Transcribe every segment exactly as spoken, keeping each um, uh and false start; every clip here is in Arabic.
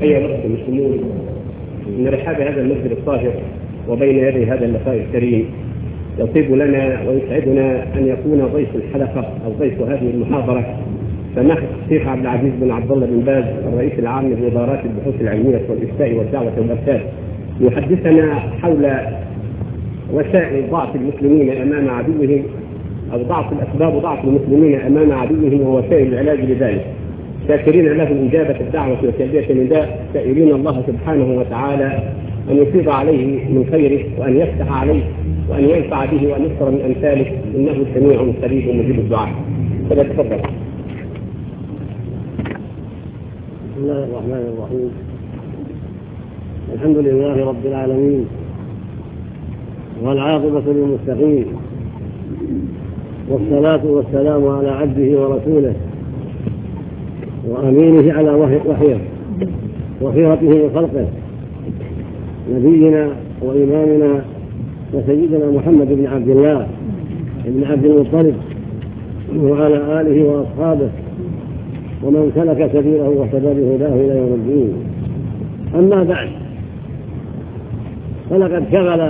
أيها الأخوة المسلمون، إن رحاب هذا المسجد الطاهر وبين يدي هذا اللقاء الكريم يطيب لنا ويسعدنا أن يكون ضيف الحلقة أو ضيف هذه المحاضرة سماحة الشيخ عبد العزيز بن عبد الله بن باز الرئيس العام لإدارات البحوث العلمية والإفتاء والدعوة والإرشاد، يحدثنا حول وسائل ضعف المسلمين أمام عدوهم أو ضعف الأسباب ضعف المسلمين أمام عدوهم ووسائل العلاج لذلك، شاكرين له إجابة الدعوة وتلبية النداء، سائلين الله سبحانه وتعالى أن يفيض عليه من خيره وأن يفتح عليه وأن ينفع به وأن يكثر من أمثاله، إنه سميع قريب مجيب الدعاء. فليتفضل. بسم الله الرحمن الرحيم. الحمد لله رب العالمين والعاقبة للمتقين، والصلاة والسلام على عبده ورسوله وأمينه على وحيه وخيرته من خلقه، نبينا وإمامنا وسيدنا محمد بن عبد الله بن عبد المطلب وعلى آله وأصحابه ومن سلك سبيله واهتدى بهداه إلى يوم الدين. أما بعد، فلقد شغل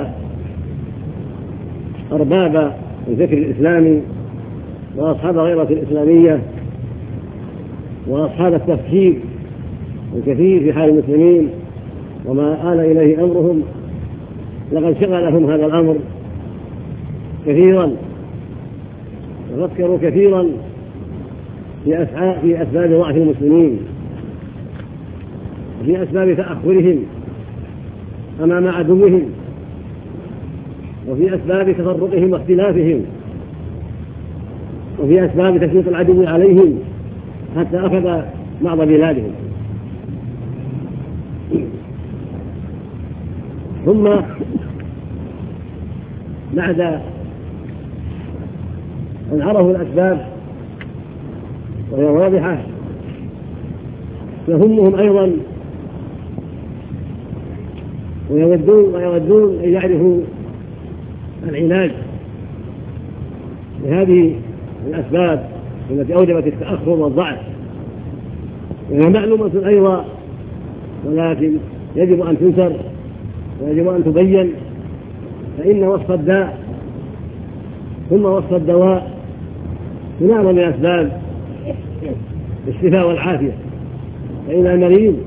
أرباب الفكر الإسلامي وأصحاب الغيرة الإسلامية وأصحاب التفكير الكثير في حال المسلمين وما آل إليه أمرهم، لقد شغلهم هذا الأمر كثيرا، وفكروا كثيرا في في أسباب ضعف المسلمين وفي أسباب تأخرهم أمام عدوهم وفي أسباب تفرقهم واختلافهم وفي أسباب تسليط العدو عليهم حتى أخذ بعض بلادهم. ثم بعد أن عرفوا الأسباب وهي واضحة، يهمهم أيضا ويودون ويودون أن يعرفوا العلاج لهذه الأسباب التي أوجبت التأخر والضعف، وهي معلومة أيضا، ولكن يجب أن تنشر ويجب أن تبين، فإن وصف الداء ثم وصف الدواء سنان من أسباب الشفاء والعافية. فإن المريض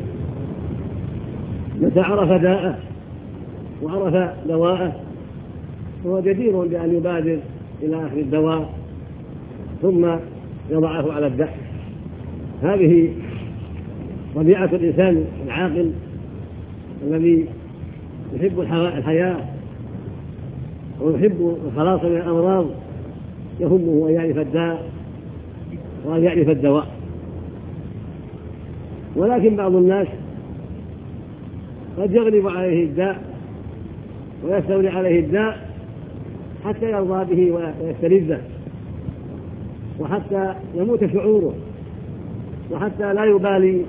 متى عرف داءه وعرف دواءه فهو جدير بأن يبادر إلى أخذ الدواء ثم يضعه على الداء. هذه طبيعة الإنسان العاقل الذي يحب الحياة ويحب الخلاص من الأمراض، يهمه أن يعرف الداء وأن يعرف الدواء. ولكن بعض الناس قد يغلب عليه الداء ويستولي عليه الداء حتى يرضى به ويستلذه، وحتى يموت شعوره، وحتى لا يبالي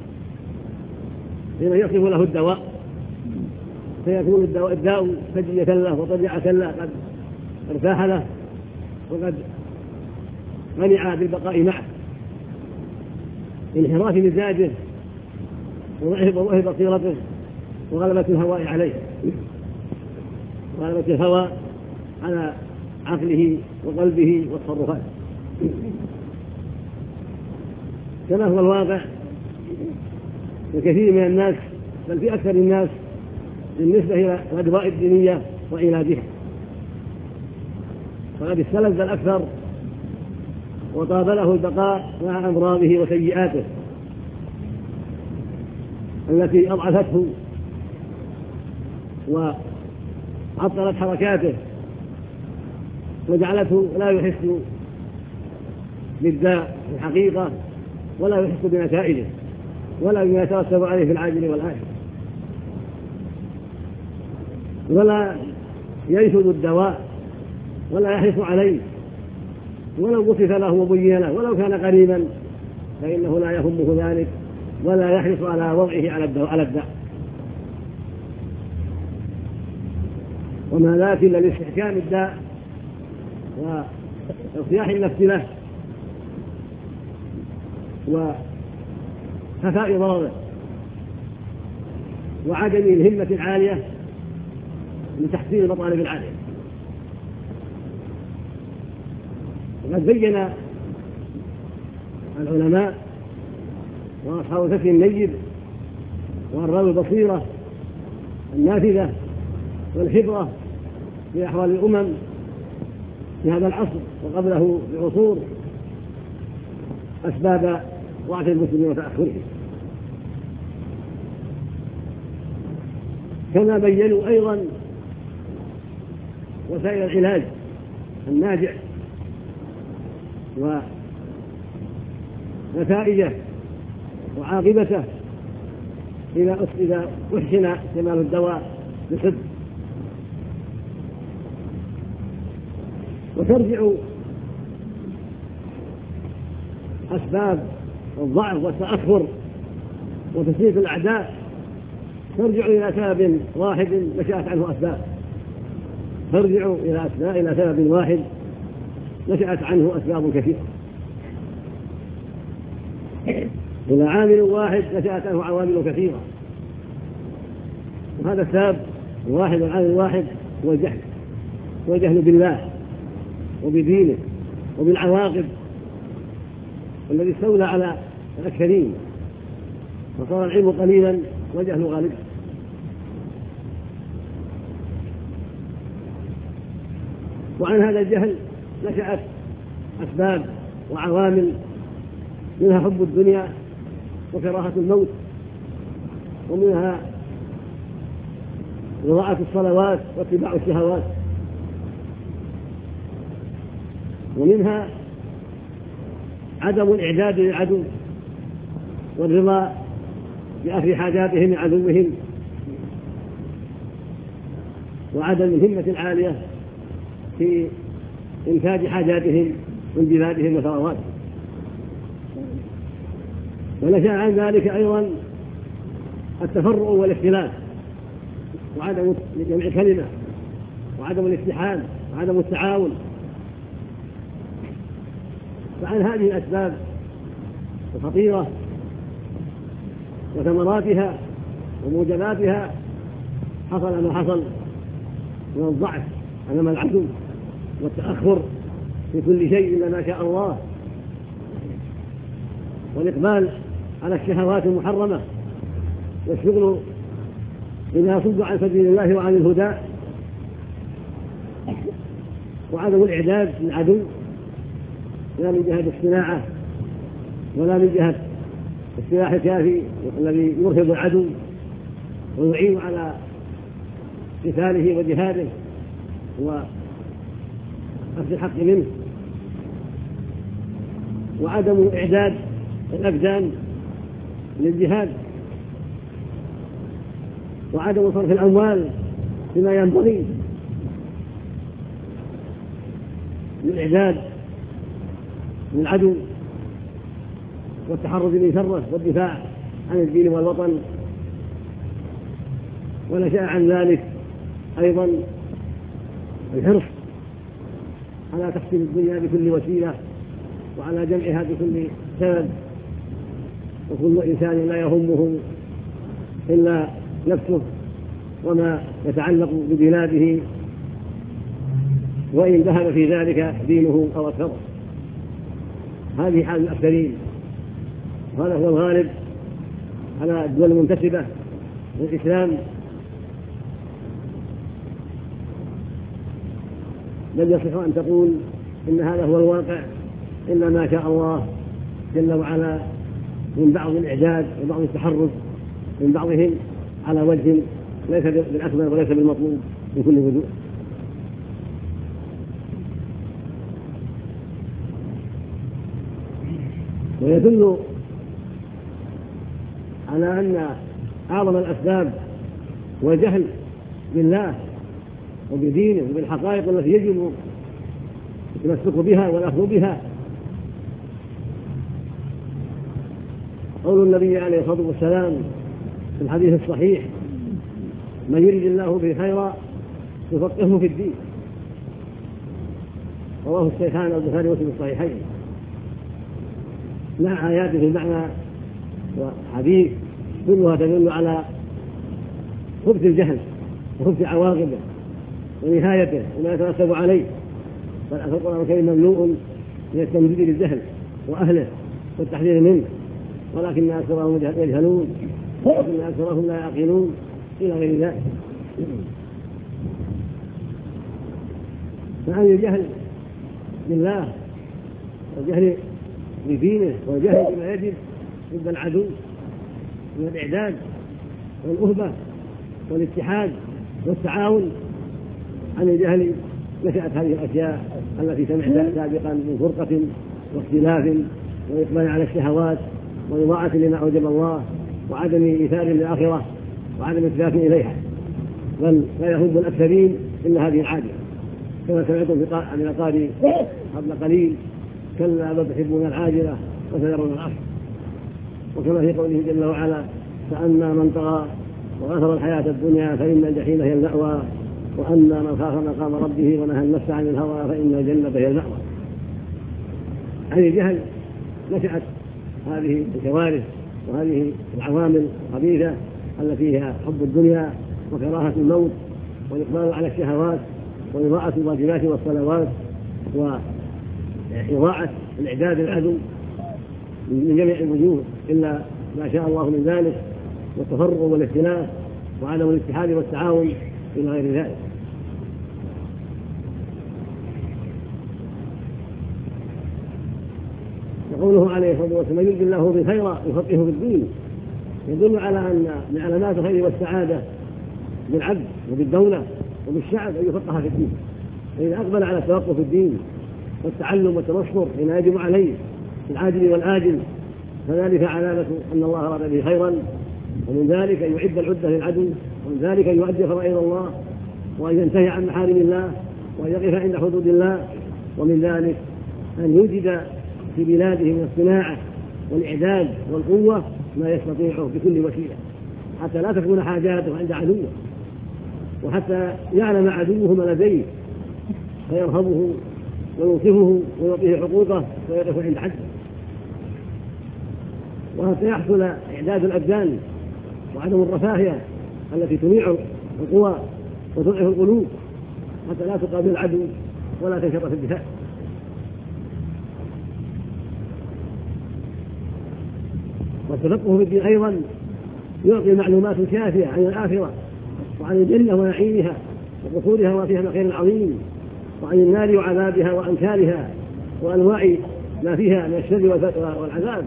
بما يصف له الدواء، فيكون الداء سجية له وطبيعة له قد ارتاح له وقد منع بالبقاء معه، انحراف مزاجه وضعف بصيرته وغلبة الهواء عليه، وغلبة الهوى على عقله وقلبه والتصرفات، كما هو الواقع لكثير من الناس، بل في أكثر الناس بالنسبة إلى الأدواء الدينية وعلاجها، فقد استلذ الأكثر وطاب له البقاء مع أمراضه وسيئاته التي أضعفته وعطلت حركاته وجعلته لا يحس بالداء في الحقيقة ولا يحس بنتائجه ولا بما يترتب عليه في العاجل والآخر، ولا ينشد الدواء ولا يحرص عليه ولو وصف له وبين له ولو كان قريبا، فإنه لا يهمه ذلك ولا يحرص على وضعه على الداء. وما لكن لاستحكام الداء وإصلاح النفس له وخفاء ضرره وعدم الهمة العالية لتحصيل المطالب العالية. وقد بين العلماء وأصحاب الفقه النير وأرباب البصيرة النافذة والخبرة في أحوال الأمم في هذا العصر وقبله بعصور أسباب ضعف المسلمين وتأخرهم، كما بينوا أيضا وسائل العلاج الناجع ونتائجه وعاقبته إذا أحسن استعمال الدواء بصدق. وترجع أسباب الضعف والتأخر وتسليط الأعداء ترجع إلى سبب واحد نشأت عنه أسباب ترجع إلى أسباب إلى سبب واحد نشأت عنه أسباب كثيرة، إلى عامل واحد نشأت عنه عوامل كثيرة. وهذا السبب الواحد والعامل الواحد هو الجهل، هو الجهل بالله وبدينه وبالعواقب الذي استولى على الأكثرين، وصار العلم قليلا والجهل غالبا. وعن هذا الجهل نشأت أسباب وعوامل، منها حب الدنيا وكراهة الموت، ومنها إضاعة الصلوات واتباع الشهوات، ومنها عدم الإعداد للعدو والرضا بأخذ حاجاتهم من عدوهم، وعدم الهمة العالية في إنتاج حاجاتهم من بلادهم وثرواتهم. ونشأ عن ذلك أيضا التفرع والاختلاف وعدم جمع كلمة وعدم الاتحاد وعدم التعاون. فعن هذه الأسباب الخطيرة وثمراتها وموجباتها حصل ما حصل من الضعف أمام العدو والتأخر في كل شيء إلا ما شاء الله، والإقبال على الشهوات المحرمة والشغل بما يصد عن سبيل الله وعن الهدى، وعدم الإعداد للعدو لا من جهة الصناعة ولا من جهة السلاح الكافي الذي يرهب العدو ويعين على قتاله وجهاده وأخذ الحق منه، وعدم إعداد الأبدان للجهاد، وعدم صرف الأموال بما ينبغي للإعداد للعدو والتحرز من شره والدفاع عن الدين والوطن. ونشأ عن ذلك أيضا الحرص على تحصيل الدنيا بكل وسيلة وعلى جمعها بكل سبب، وكل إنسان لا يهمه إلا نفسه وما يتعلق ببلاده، وإن ذهب في ذلك دينه أو أكثره. هذه حال الأكثرين، وهذا هو الغالب على الدول المنتسبة للإسلام، بل يصح أن تقول إن هذا هو الواقع إلا ما شاء الله جل وعلا من بعض الإعداد وبعض التحرز من بعضهم على وجه ليس بالأكمل وليس بالمطلوب من كل وجوه. ويدل على أن أعظم الأسباب والجهل بالله وبدينه وبالحقائق التي يجب التمسك بها والأخذ بها قول النبي عليه الصلاة والسلام في الحديث الصحيح: من يريد الله به خيرا يفقهه في الدين. رواه الشيخان البخاري ومسلم الصحيحين، مع آيات في المعنى وحديث كلها تدل على خبث الجهل وخبث عواقبه ونهايته وما يترتب عليه. فالقرآن الكريم مملوء من التنبيه للجهل وأهله والتحذير منه، ولكن أكثرهم يجهلون ولكن أكثرهم لا يعقلون إلى غير ذلك. فعن الجهل بالله والجهل بدينه والجهل بما يجب ضد العدو من الإعداد والأهبة والاتحاد والتعاون. عن الجهل نشأت هذه الأشياء التي سمعتها سابقا من فرقة واختلاف وإقبال على الشهوات وإضاعة لما أوجب الله وعدم إيثار للآخرة وعدم اتفاق إليها، بل لا يهب الأكثرين إلا هذه العادة، كما سمعتم من القارئ قبل قليل: كلا بل تحبون العاجلة وتذرون الآخرة. وكما في قوله جل وعلا: فأما من طغى وآثر الحياة الدنيا فإن الجحيم هي المأوى وأما من خاف مقام ربه ونهى النفس عن الهوى فإن الجنة هي المأوى. عن الجهل نشأت هذه الكوارث وهذه العوامل الخبيثة التي هي حب الدنيا وكراهة الموت والإقبال على الشهوات وإضاعة الواجبات والصلوات وإضاعة الإعداد العدو من جميع الوجوه إلا ما شاء الله من ذلك، والتفرق والاختلاف وعدم الاتحاد والتعاون إلى غير ذلك. وقوله عليه الصلاة والسلام: من يرد الله به خيرا يفقهه في الدين، يدل على أن من علامات الخير والسعادة بالعبد وبالدولة وبالشعب أن يفقه في الدين. فإذا أقبل على التوقف في الدين والتعلم والتبصر حين يجب عليه في العاجل والآجل فذلك علامة أن الله أراد به خيرا. ومن ذلك أن يعد العدة للعدو، ومن ذلك أن يؤدي فرائض الله وأن ينتهي عن محارم الله وأن يقف عند حدود الله. ومن ذلك أن يوجد في بلاده من الصناعة والإعداد والقوة ما يستطيعه بكل وسيلة حتى لا تكون حاجاته عند عدوه، وحتى يعلم عدوه ما لديه فيرهبه ويوقفه ويعطيه حقوقه ويقف عند حده، وحتى يحصل إعداد الأبدان وعدم الرفاهية التي تميع القوى وتضعف القلوب حتى لا تقابل العدو ولا تنشط في الدفاع. والتفقه في الدين أيضا يعطي معلومات كافية عن الآخرة وعن الجنة ونعيمها وقصورها وفيها من خير عظيم، وعن النار وعذابها وأنكارها وأنواع ما فيها من الشر والعذاب،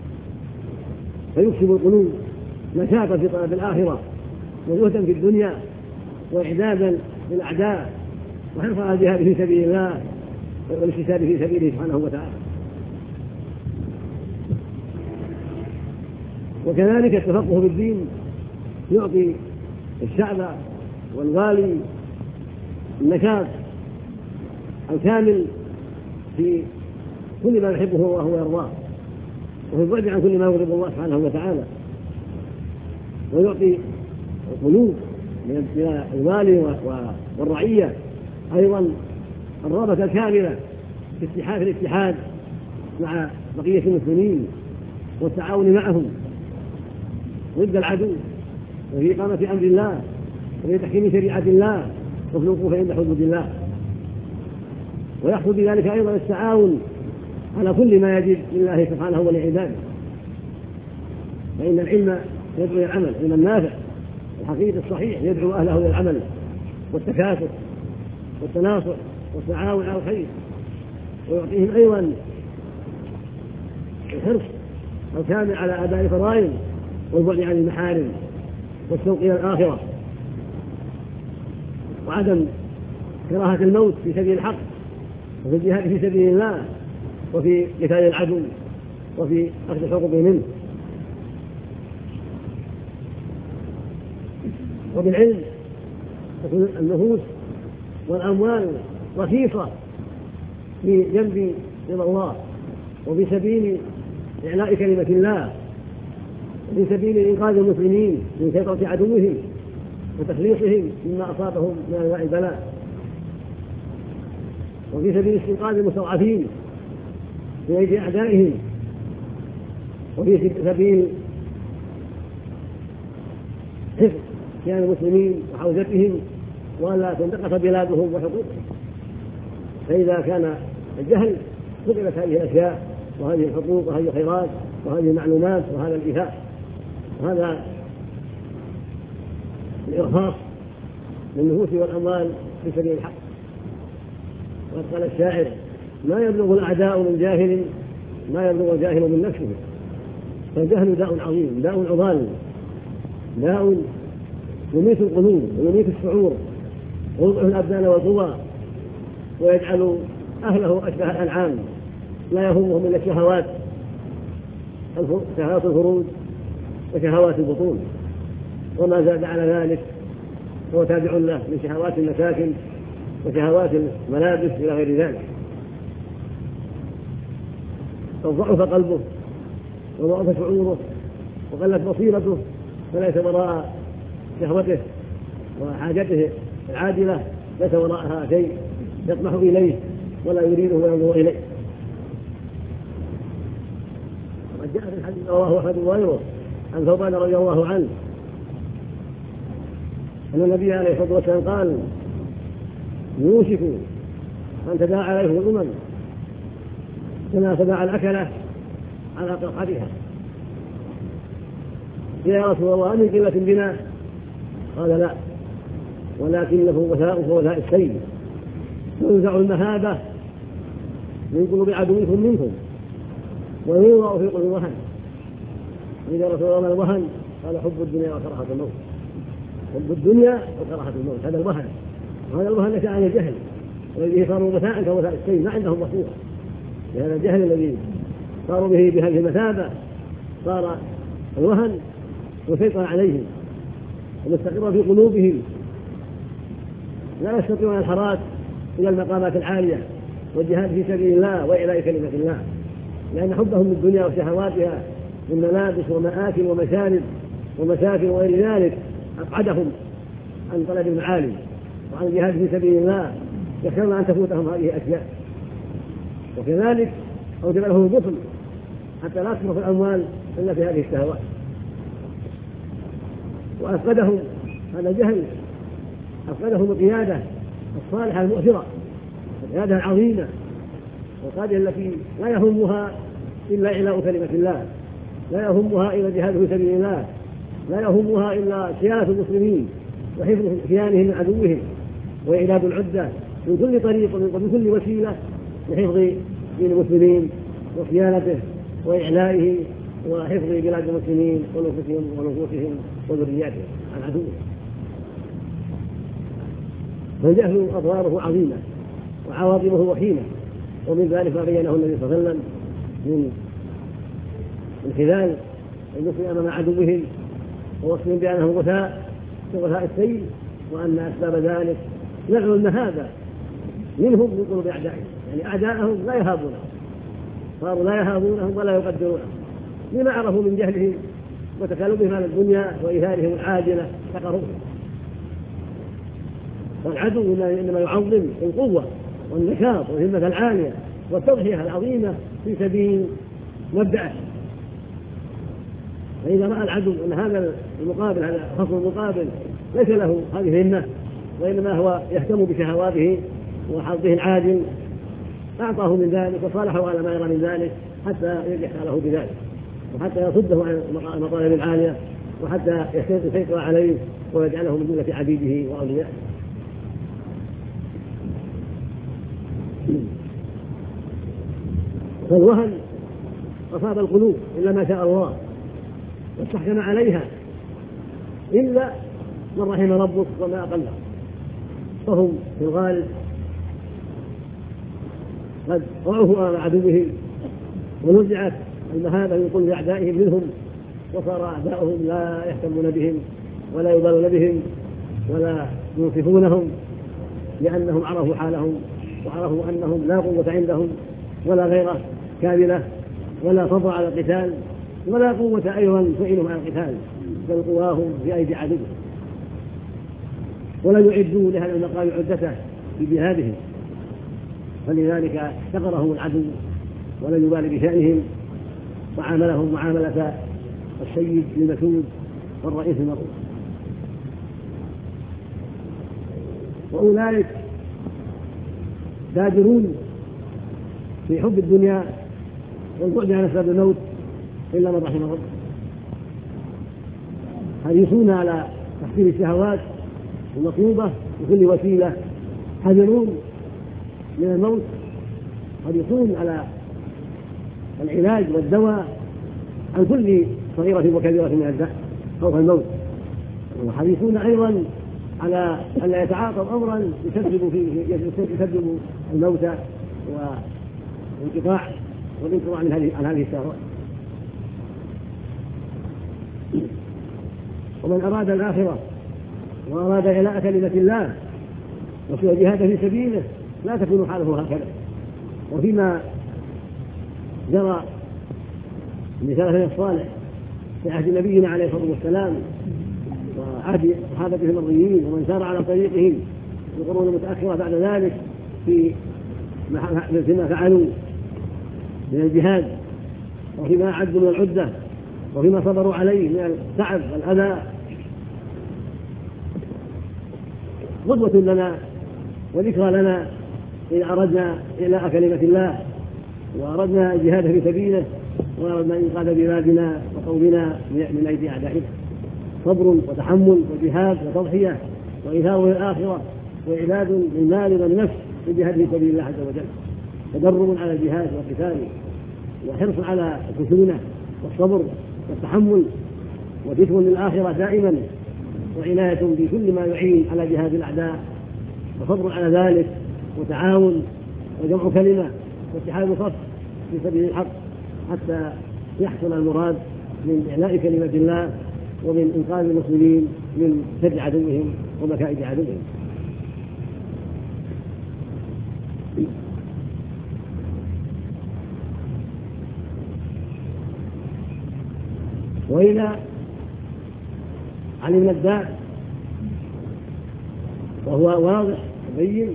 فيكسب القلوب نشاطا في طلب الآخرة وزهدا في الدنيا وإعدادا للأعداء وحرصا على الجهاد في سبيل الله والاجتهاد في سبيله سبحانه وتعالى. وكذلك التفقه بالدين يعطي الشعب والغالي النشاط الكامل في كل ما يحبه الله ويرضاه وفي البعد عن كل ما يغضب الله سبحانه وتعالى، ويعطي القلوب من الوالي والرعية أيضا الرغبة الكاملة في اتحاد الاتحاد مع بقية المسلمين والتعاون معهم ضد العدو وفي إقامة أمر الله وفي تحكيم شريعة الله وفي الوقوف عند حدود الله. ويحصل بذلك أيضا التعاون على كل ما يجب لله سبحانه ولعباده، فإن العلم يدعو إلى العمل، علم النافع الحقيقي الصحيح يدعو أهله إلى العمل والتكاتف والتناصر والتعاون على الخير، ويعطيهم أيضا الحرص الكامل على أداء الفرائض والبعد عن المحارم والشوق إلى الآخرة وعدم كراهة الموت في سبيل الحق وفي الجهاد في سبيل الله وفي قتال العدو وفي أخذ الحقوق منه. وبالعلم تكون النفوس والأموال رخيصة في جنب رضا الله وفي سبيل إعلاء كلمة الله وفي سبيل إنقاذ المسلمين من سيطرة عدوهم وتخليصهم مما أصابهم من أنواع البلاء، وفي سبيل استنقاذ المستضعفين من أيدي أعدائهم، وفي سبيل حفظ كان المسلمين وحوزتهم ولا تنتقص بلادهم وحقوقهم. فإذا كان الجهل فقدت هذه الأشياء وهذه الحقوق وهذه الخيرات وهذه المعلومات وهذا الإيثاء وهذا الإرهاص للنفوس والأموال في سبيل الحق. وقد قال الشاعر: ما يبلغ الأعداء من جاهل ما يبلغ الجاهل من نفسه. فالجهل داء عظيم، داء عضال، داء يميت القلوب ويميت الشعور ويوضع الأبدان والقوى ويجعل أهله أشبه الأنعام لا يهمهم إلا الشهوات، شهوات الفروج وشهوات البطون، وما زاد على ذلك هو تابع له من شهوات المساكن وشهوات الملابس إلى غير ذلك. فضعف قلبه وضعف شعوره وقلت بصيرته، فليس وراء شهوته وحاجته العاجلة ليس وراءها شيء يطمح إليه ولا يريده وينظر إليه. وقد جاء في الحديث رواه أحمد وغيره عن ثوبان رضي الله عنه أن النبي عليه الصلاة والسلام قال: يوشك أن تداعى عليهم الأمم كما تداعى الأكلة على قرحتها. يا رسول الله من قلة بنا؟ قال: لا، ولكنه وثاء كوثاء السيل، تنزع المهابة من قلوب عدوكم منكم ويوضع في قلوب الوهن. إذا رسول الله: الوهن؟ قال: حب الدنيا وكراهة الموت. حب الدنيا وكراهة الموت، هذا الوهن. وهذا الوهن نشأ عن الجهل الذي صاروا وثاء كوثاء السيل، ما عندهم بصيرة. لهذا الجهل الذي صاروا به بهذه المثابة صار الوهن وسيطر عليهم ومستقر في قلوبهم، لا يستطيعون الحراك إلى المقامات العالية والجهاد في سبيل الله وإعلاء كلمة الله، لأن حبهم للدنيا وشهواتها من ملابس ومآكل ومشارب ومساكن وغير ذلك أبعدهم عن طلب المعالي وعن الجهاد في سبيل الله، يخشون أن تفوتهم هذه الأشياء. وكذلك أوجب لهم البطل حتى لا تصرف الأموال إلا في هذه الشهوات. وأفقدهم هذا الجهل، أفقدهم القيادة الصالحة المؤثرة، القيادة العظيمة، والقادة التي لا يهمها إلا إعلاء كلمة الله، لا يهمها إلا الجهاد في سبيل الله، لا يهمها إلا صيانة المسلمين وحفظ صيانهم من عدوهم وإعداد العدة من كل طريق ومن كل وسيلة لحفظ دين المسلمين وصيانته وإعلائه وحفظ بلاد المسلمين ونفوسهم ونفوسهم وذرياتهم عن عدوهم. فالجهل أضراره عظيمة وعواقبه وخيمة، ومن ذلك ما بينه النبي صلى الله عليه وسلم من انخلال المسلمين أمام عدوهم ووصفهم بأنهم غثاء كغثاء السيل، وأن أسباب ذلك نزع المهابة منهم من قلوب أعدائهم، يعني أعداءهم لا يهابونهم، صاروا لا يهابونهم ولا يقدرونهم لما عرفوا من جهلهم وتكالبهم على الدنيا وإيثارهم العاجلة فقروهم. والعدو إنما يعظم القوة والنشاط والهمة العالية والتضحية العظيمة في سبيل مبدأه. فإذا رأى العدو أن هذا المقابل هذا الخصم المقابل ليس له هذه الهمة وإنما هو يهتم بشهواته وحظه العاجل أعطاه من ذلك وصالحه على ما يرى من ذلك حتى يرجح له بذلك وحتى يصده عن المطالب العالية وحتى يسيطر عليه ويجعله من جملة عبيده وأوليائه. فالوهن أصاب القلوب إلا ما شاء الله واستحكم عليها إلا من رحم ربك وما أقله، فهم في الغالب قد ضعفوا على عدوهم ونزعت المهابة من كل أعدائهم منهم، وصار أعداؤهم لا يهتمون بهم ولا يبالون بهم ولا ينصفونهم، لأنهم عرفوا حالهم وعرفوا أنهم لا قوة عندهم ولا غيره كاملة ولا فضل على القتال ولا قوة أيضا تعينهم على القتال، بل قواهم في أيدي عدوهم، ولا يعدوا لهذا المقام عدته في جهادهم، فلذلك احتقرهم العدو ولا يبالي بشأنهم وعاملهم معاملة السيد المسود والرئيس المرؤوس. وأولئك دادرون في حب الدنيا والبعد عن أسباب الموت إلا من رحم ربه، حريصون على تحصيل الشهوات المطلوبة بكل وسيلة، حذرون من الموت، حريصون على العلاج والدواء عن كل صغيرة وكبيرة من الداء خوف الموت، وحريصون أيضا على أن لا يتعاطوا أمرا يسبب فيه يسبب الموت والانقطاع والانقطاع عن هذه عن هذه الشهوات. ومن أراد الآخرة وأراد إعلاء كلمة الله وجهاد في سبيله لا تكون حاله هكذا. وفيما جرى مثال الصالح في عهد نبينا عليه الصلاة والسلام وعهد صحابته المرضيين ومن سار على طريقهم في القرون المتأخرة بعد ذلك في فيما فعلوا من الجهاد وفيما أعدوا من العدة وفيما صبروا عليه من التعب والأذى، قدوة لنا وذكرى لنا إن أردنا إعلاء كلمة الله وأردنا الجهاد في سبيله وأردنا إنقاذ بلادنا وقومنا من أيدي أعدائنا. صبر وتحمل وجهاد وتضحية وإيثار للآخرة وإعداد للمال والنفس للجهاد في سبيل الله عز وجل، تدرب على الجهاد والقتال وحرص على الخشونة والصبر والتحمل وذكر للآخرة دائما وعناية بكل ما يعين على جهاد الأعداء وصبر على ذلك وتعاون وجمع كلمة واتحاد صف في سبيل الحق حتى يحصل المراد من إعلاء كلمة الله ومن إنقاذ المسلمين من شر عدوهم ومكائد عدوهم. وإذا علمنا الداء وهو واضح وبين،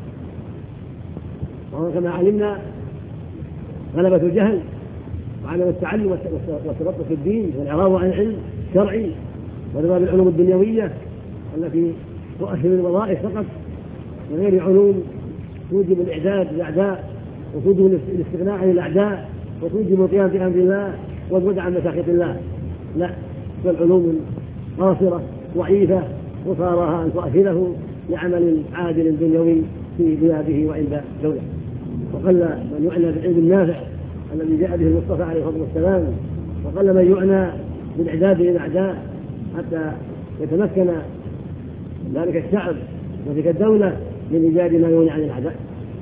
وهو كما علمنا غلبة الجهل وعدم التعلم والتبطل في الدين والإعراض عن العلم الشرعي وذباب العلوم الدنيوية التي تؤهل الوظائف فقط من غير علوم توجب الإعداد للأعداء وتوجب الاستغناء عن الأعداء وتوجب القيام بأمر الله والبعد عن مشاقة الله. لا، والعلوم قاصرة ضعيفة وصارها أن تؤهله لعمل عادل دنيوي في بلاده وعند دولة. وقل من يعنى بالعلم النافع الذي جاء به المصطفى عليه الصلاة والسلام، وقل من يعنى بالإعداد للأعداء حتى يتمكن ذلك الشعب وتلك الدولة من إيجاد ما يغني عن الأعداء.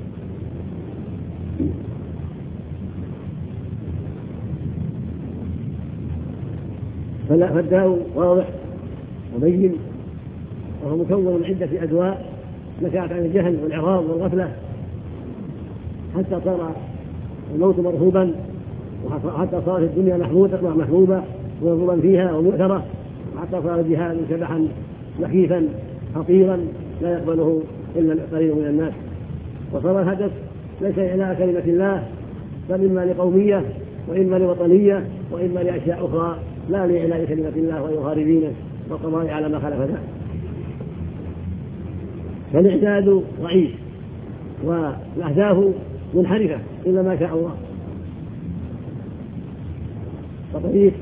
فالداء واضح وبين وهو مكون من عدة أدواء نشأت عن الجهل والإعراض والغفلة حتى صار الموت مرهوبا وحتى صارت الدنيا محمودة محبوبة ومرغوبا فيها ومؤثرة حتى صار الجهاد شبحا مخيفا خطيرا لا يقبله إلا القليل من الناس. وصار الهدف ليس إعلاء كلمة الله بل إما لقومية وإما لوطنية وإما لأشياء أخرى لا لإعلاء كلمة الله وإظهار دينه والقضاء على ما خالف ذلك. فالإعداد ضعيف والأهداف منحرفة إلا ما شاء الله. وطريق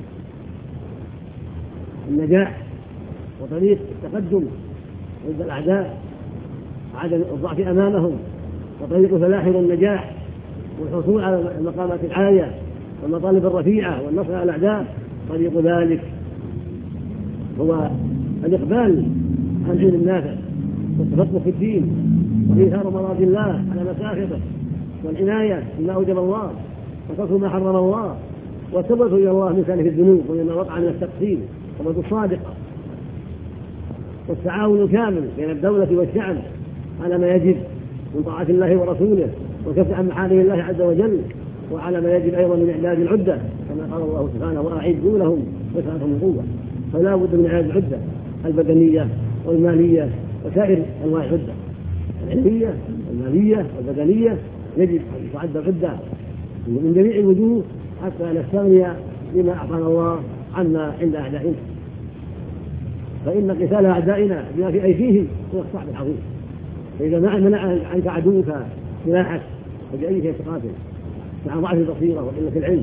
النجاح وطريق التقدم ضد الأعداء عدم الضعف أمامهم وطريق فلاح النجاح والحصول على المقامات العالية والمطالب الرفيعة والنصر على الأعداء، طريق ذلك هو الإقبال عن العلم النافع والتفقه في الدين وإيثار مراد الله على مساخطه والعناية بما أوجب الله وترك ما حرم الله والتوبة إلى الله من سالف الذنوب ومما وقع من التقصير والتوبة الصادقة والتعاون الكامل بين الدولة والشعب على ما يجب من طاعة الله ورسوله وكف عن محارم الله عز وجل وعلى ما يجب أيضا من إعداد العدة كما قال الله سبحانه وأعدوا لهم ما استطعتم من قوة. فلا بد من إعداد العدة البدنية والمالية وسائر أنواع العدة العلمية والمالية والبدنية، يجب أن تعد العدة من جميع الوجوه حتى نستغني بما أعطانا الله عنا عند أعدائنا. فإن قتال أعدائنا بما في أيديهم هو الصعب العظيم. فإذا منع عنك عدوك سلاحك فبأي شيء تقاتل مع ضعف البصيرة وقلة العلم.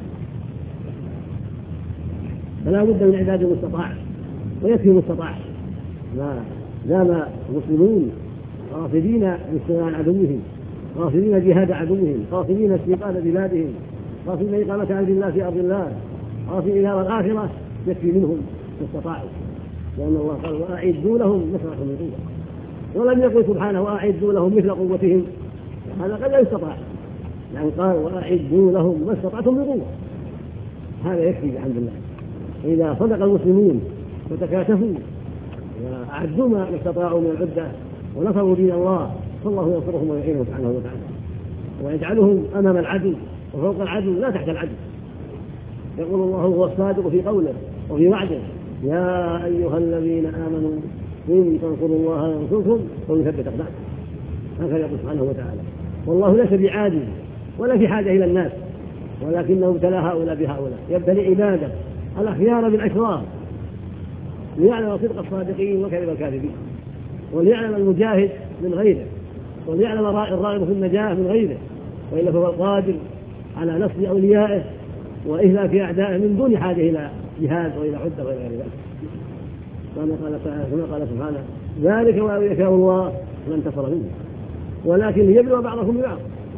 فلا بد من إعداد المستطاع ويكفي المستطاع. ما دام المسلمون قاصدين باستغلال عدوهم، قاصدين جهاد عدوهم، قاصدين استيقاظ بلادهم، قاصدين إقامة أمر الله في أرض الله، قاصدين إلى الآخرة، يكفي منهم ما استطاعوا. لأن الله قال وأعدوا لهم ما استطعتم من قوة، ولم يقل سبحانه وأعدوا لهم مثل قوتهم، هذا قد لا يستطاع، يعني قال وأعدوا لهم ما استطعتم من قوة، هذا يكفي بحمد الله. إذا صدق المسلمون وتكاتفوا وأعدوا ما استطاعوا من العدة ونصروا دين الله فالله ينصرهم ويعينهم سبحانه وتعالى ويجعلهم أمام العدو وفوق العدو لا تحت العدو. يقول الله هو الصادق في قوله وفي وعده يا أيها الذين آمنوا إن تنصروا الله ينصركم ويثبت أقدامكم، هكذا يقول سبحانه وتعالى. والله ليس بعاجز ولا في حاجة إلى الناس، ولكنه ابتلى هؤلاء بهؤلاء، يبتلي عباده الأخيار بالأشرار ليعلم صدق الصادقين وكذب الكاذبين، وليعلم المجاهد من غيره، وليعلم الراغب في النجاة من غيره، وإلا فهو القادر على نصر أوليائه وإهلاك أعدائه من دون حاجة إلى جهاد وإلى عدة وإلى غير ذلك. كما قال كما قال سبحانه ذلك ولو يشاء الله لانتصر منه ولكن ليبلو بعضكم ببعض.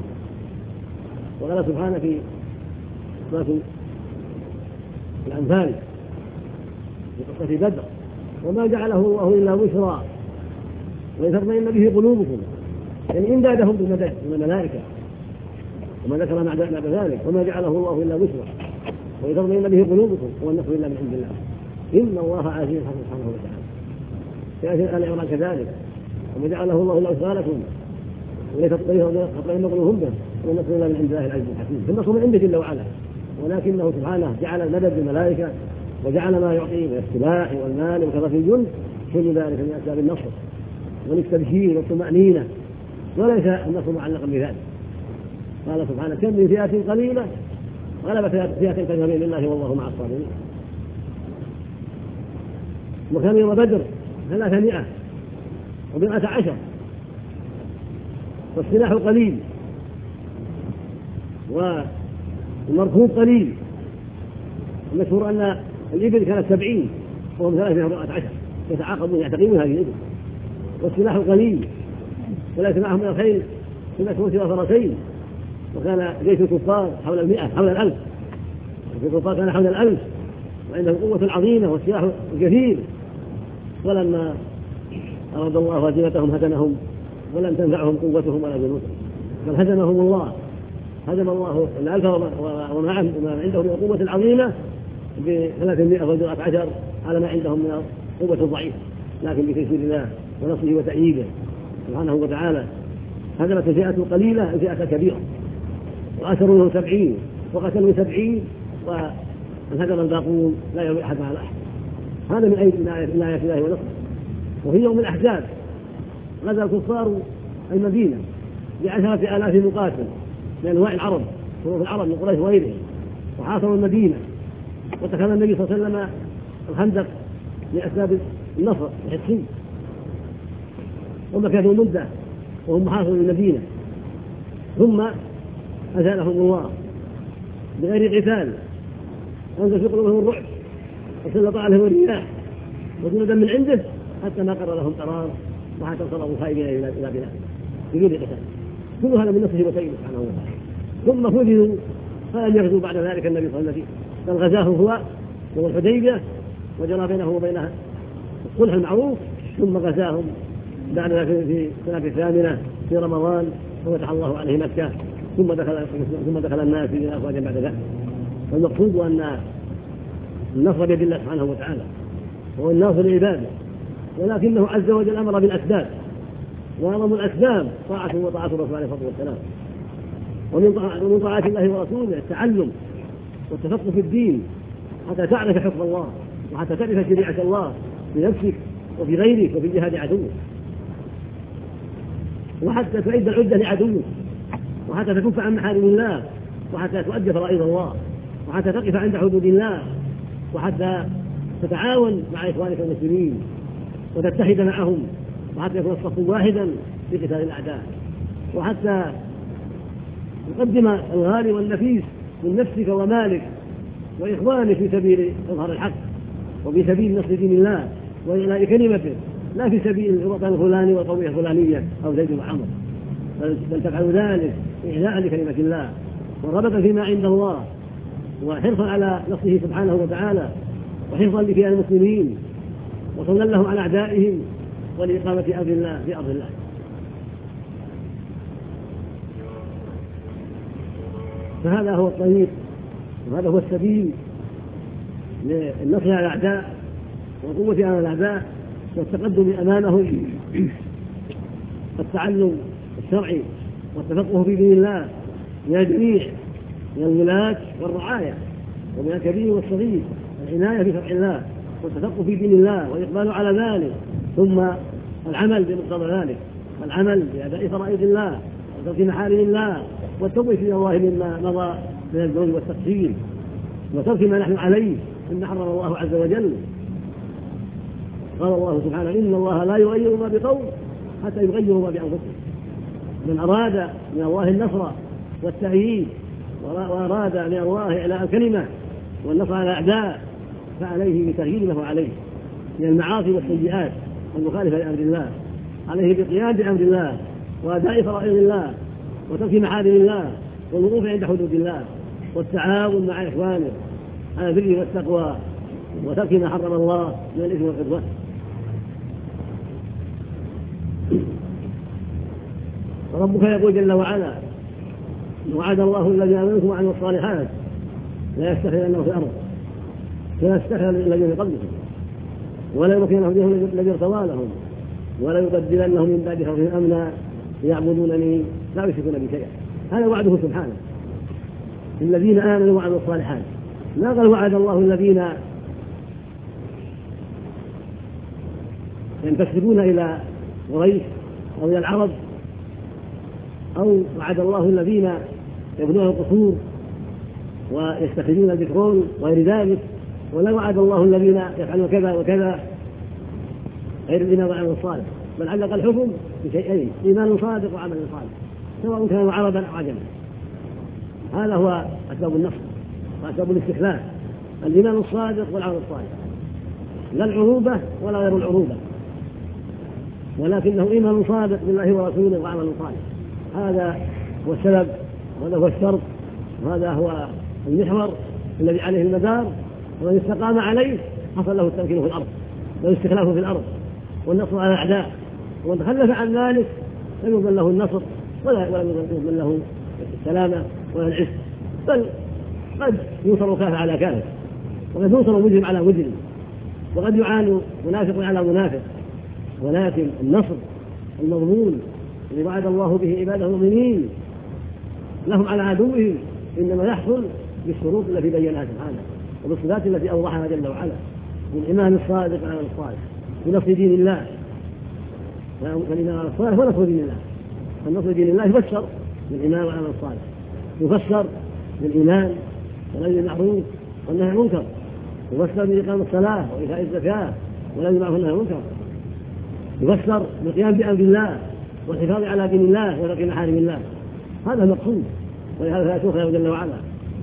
وقال سبحانه في سورة الأنفال في قصة بدر وما جعله الله إلا بشرى ولتطمئن به قلوبكم، يعني إمدادهم بالمدد من الملائكة، وما ذكر بعد ذلك وما جعله الله إلا بشرى ولتطمئن به قلوبكم والنصر إلا من عند الله إن الله عزيز حكيم سبحانه وتعالى. في آية آل عمران كذلك وما جعله الله إلا بشرى لكم ولتطمئن قلوبهم به والنصر إلا من عند الله العزيز الحكيم. فالنصر من عنده جل وعلا، ولكنه سبحانه جعل المدد بالملائكة وجعل ما يعطي من السلاح والمال وكثرة الجند كل ذلك من أسباب النصر والاستبشير والطمأنينة، وليس النصر معلقا بذلك. قال سبحانه كم من فئة قليلة غلبت فئة كثيرة بإذن الله والله مع الصابرين. وكان يوم بدر ثلاثمائة وبضعة عشر والسلاح قليل والمركوب قليل. المشهور أن الإبل كانت سبعين وهم ثلاثمائة وبضعة عشر يتعاقبون يعتقبون هذه الإبل، والسلاح قليل وليس معهم من الخيل إلا كرسي وفرسين. وكان جيش الكفار حول المئة حول الألف، وفي الكفار كان حول الألف وعندهم قوة عظيمة والسلاح الكثير. ولما أراد الله هزيمتهم هزمهم ولم تنفعهم قوتهم ولا جنودهم بل هزمهم الله، هزم الله الألف وما عندهم من القوة العظيمة بثلاثمائة وبضعة عشر على ما عندهم من القوة الضعيفة، لكن بتيسير الله ونصره وتأييده سبحانه وتعالى هزمت الفئة القليلة الفئة الكبيرة وأسروا سبعين وقتلوا سبعين وانهزم الباقون لا يروي أحد على أحد. هذا من أيدي من آيات الله ونصره. وفي يوم الأحزاب غزا الكفار المدينة بعشرة آلاف مقاتل من أنواع العرب شروط العرب من قريش وغيرهم، وحاصروا المدينة واتخذ النبي صلى الله عليه وسلم الخندق لأسباب النصر الحسي، ومكثوا مدة وهم محاصرون المدينة، ثم أزالهم الله بغير قتال، أنزل في قلوبهم الرعب وسلط عليهم الرياح وجنودا من عنده حتى ما قرر لهم قرار وحتى انصرفوا خائبين إلى بلاد بدون قتال. كل هذا من نصره وتأييده سبحانه وتعالى. ثم فوجئوا فلم يغزوا بعد ذلك النبي صلى الله عليه وسلم، بل غزاه هو يوم الحديبية وجرى بينه وبينها الصلح المعروف، ثم غزاهم بعد ذلك في السنة الثامنة في رمضان وفتح الله عليه مكة، ثم دخل ثم دخل الناس في أفواجا بعد ذلك. والمقصود أن النصر بيد الله سبحانه وتعالى هو الناصر لعباده، ولكنه عز وجل أمر بالأسباب، وأعظم الأسباب طاعته وطاعة الرسول عليه الصلاة والسلام. ومن طاعة الله ورسوله التعلم والتفقه في الدين حتى تعرف حكم الله وحتى تعرف شريعة الله بنفسك وفي غيرك وفي جهاد عدوك، وحتى تعد العدة لعدوك، وحتى تكف عن محارم الله، وحتى تؤدي فرائض الله، وحتى تقف عند حدود الله، وحتى تتعاون مع إخوانك المسلمين وتتحد معهم، وحتى يكون الصف واحدا في قتال الأعداء، وحتى تقدم الغالي والنفيس من نفسك ومالك وإخوانك في سبيل إظهار الحق وفي سبيل نصر دين الله وإعلاء كلمته، لا في سبيل الوطن الفلاني والقومية الفلانية أو زيد وعمر، بل تفعل ذلك إعلاء لكلمة الله ورغبة فيما عند الله وحرصا على نصره سبحانه وتعالى وحفظا لكيان المسلمين وصولا لهم على أعدائهم ولإقامة أمر الله في أرض الله. فهذا هو الطريق وهذا هو السبيل للنصر على الأعداء والقوة على الأعداء والتقدم أمامهم، التعلم الشرعي والتفقه في دين الله من الجميع من الولاة والرعاية ومن الكبير والصغير، العناية في شرع الله والتفقه في دين الله والإقبال على ذلك، ثم العمل بمقتضى ذلك، العمل بأداء فرائض الله وترك محارم الله والتوبة إلى الله مما مضى من الذنوب والتقصير وترك ما نحن عليه مما حرم الله عز وجل. قال الله سبحانه: إن الله لا يغير ما بقوم حتى يغيروا ما بأنفسهم. من أراد من الله النصر والتأييد وأراد من الله إعلاء الكلمة والنصر على الأعداء فعليه بتغيير ما هو عليه من المعاصي والسيئات المخالفة لأمر الله، عليه بالقيام بأمر الله وأداء فرائض الله وترك محارم الله والوقوف عند حدود الله والتعاون مع إخوانه على البر والتقوى وترك ما حرم الله من الإثم والعدوان. وربك يقول جل وعلا: وعد الله الذين آمنوا منكم وعملوا الصالحات لا يستخلفنهم في الأرض كما استخلف الذين قبلهم ولا يمكننهم دينهم الذي ارتضى لهم ولا يبدلنهم من بعد خوفهم أمنا يعبدونني لا يشركون بي شيئا. هذا وعده سبحانه الذين آمنوا وعملوا الصالحات. لا قال وعد الله الذين ينتسبون إلى قريش أو إلى العرب، أو وعد الله الذين يبنون القصور ويستخرجون البترول وغير ذلك، ولا وعد الله الذين يفعلون كذا وكذا غير الإيمان والعمل الصالح، بل علق الحكم بشيئين: إيمان صادق وعمل صالح، سواء كانوا عربا أو عجما. هذا هو أسباب النصر وأسباب الاستخلاف: الإيمان الصادق والعمل الصالح، لا العروبة ولا غير العروبة، ولكنه إيمان صادق بالله ورسوله وعمل صالح. هذا هو السبب وهذا هو الشرط وهذا هو المحور الذي عليه المدار، ومن استقام عليه حصل له التمكين في الأرض والاستخلاف في الأرض والنصر على الأعداء، ومن تخلف عن ذلك لم يضمن له النصر ولا يضمن له السلامة ولا العز، بل قد ينصر كافر على كافر، وقد ينصر مجرم على مجرم، وقد يعان منافق على منافق. ولكن النصر المضمون الذي وعد الله به عباده المؤمنين لهم على عدوهم إنما يحصل بالشروط التي بينها سبحانه وبالصفات التي أوضحها جل وعلا: بالإيمان الصادق والعمل الصالح، بنصر دين الله. فالإيمان الصالح هو نصر دين الله. فالنصر دين الله يفسر بالإيمان والعمل الصالح، يفسر بالإيمان والأمر بالمعروف والنهي عن المنكر، يفسر بإقامة الصلاة وإيتاء الزكاة والأمر بالمعروف والنهي عن المنكر، يفسر بالقيام بأمر الله والحفاظ على دين الله وترك محارم الله. هذا المقصود، ولهذا يتوخى جل وعلا: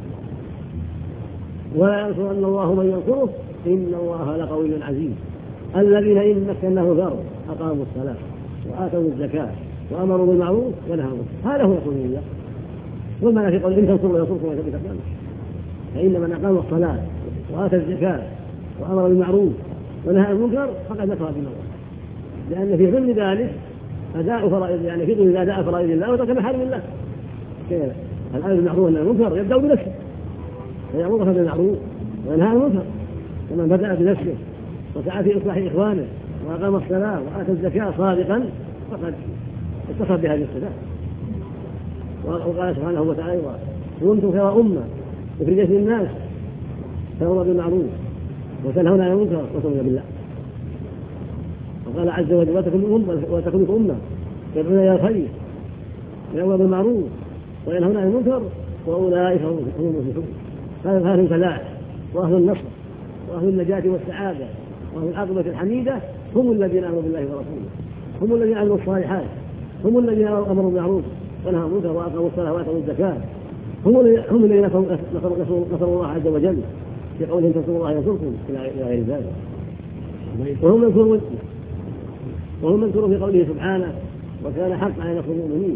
ولا ينصرن الله من ينصره إن الله لقوي عزيز. الذين إن مكناه في الأرض أقاموا الصلاة وآتوا الزكاة وأمروا بالمعروف ونهوا عن المنكر. هذا هو نصر الله. ثم في قول: إن تنصروا ينصركم ويثبت أقدامكم. فإن من أقام الصلاة وآتى الزكاة وأمر بالمعروف ونهى عن المنكر فقد نصر دين الله، لأن في ضمن ذلك أداء فرائض، يعني في ضمن أداء فرائض الله وترك محارم الله. الأمر بالمعروف والنهي عن المنكر يبدأ بنفسه، فيأمر بالمعروف وينهى عن المنكر، ومن بدأ بنفسه وسعى في إصلاح إخوانه وأقام الصلاة وآتى الزكاة صادقا فقد اتصف بهذه الصفات. وقال سبحانه وتعالى: كنتم خير أمة أخرجت للناس تأمرون بالمعروف وتنهون عن المنكر وتؤمنون بالله. وقال عز وجل: وتكن أمة يدعون إلى الخير ويأمرون بالمعروف وينهون عن المنكر وأولئك هم المفلحون. هذا أهل الفلاح وأهل النصر وأهل النجاة والسعادة وأهل العاقبة الحميدة هم الذين آمنوا بالله ورسوله، هم الذين عملوا الصالحات، هم الذين أمروا بالمعروف ونهوا عن المنكر وأقاموا الصلاة وآتوا الزكاة، هم الذين نصروا الله عز وجل في قولهم تنصروا الله ينصركم إلى غير ذلك. وهم مذكورون وهم مذكورون في قوله سبحانه وكان حقا على نصر المؤمنين.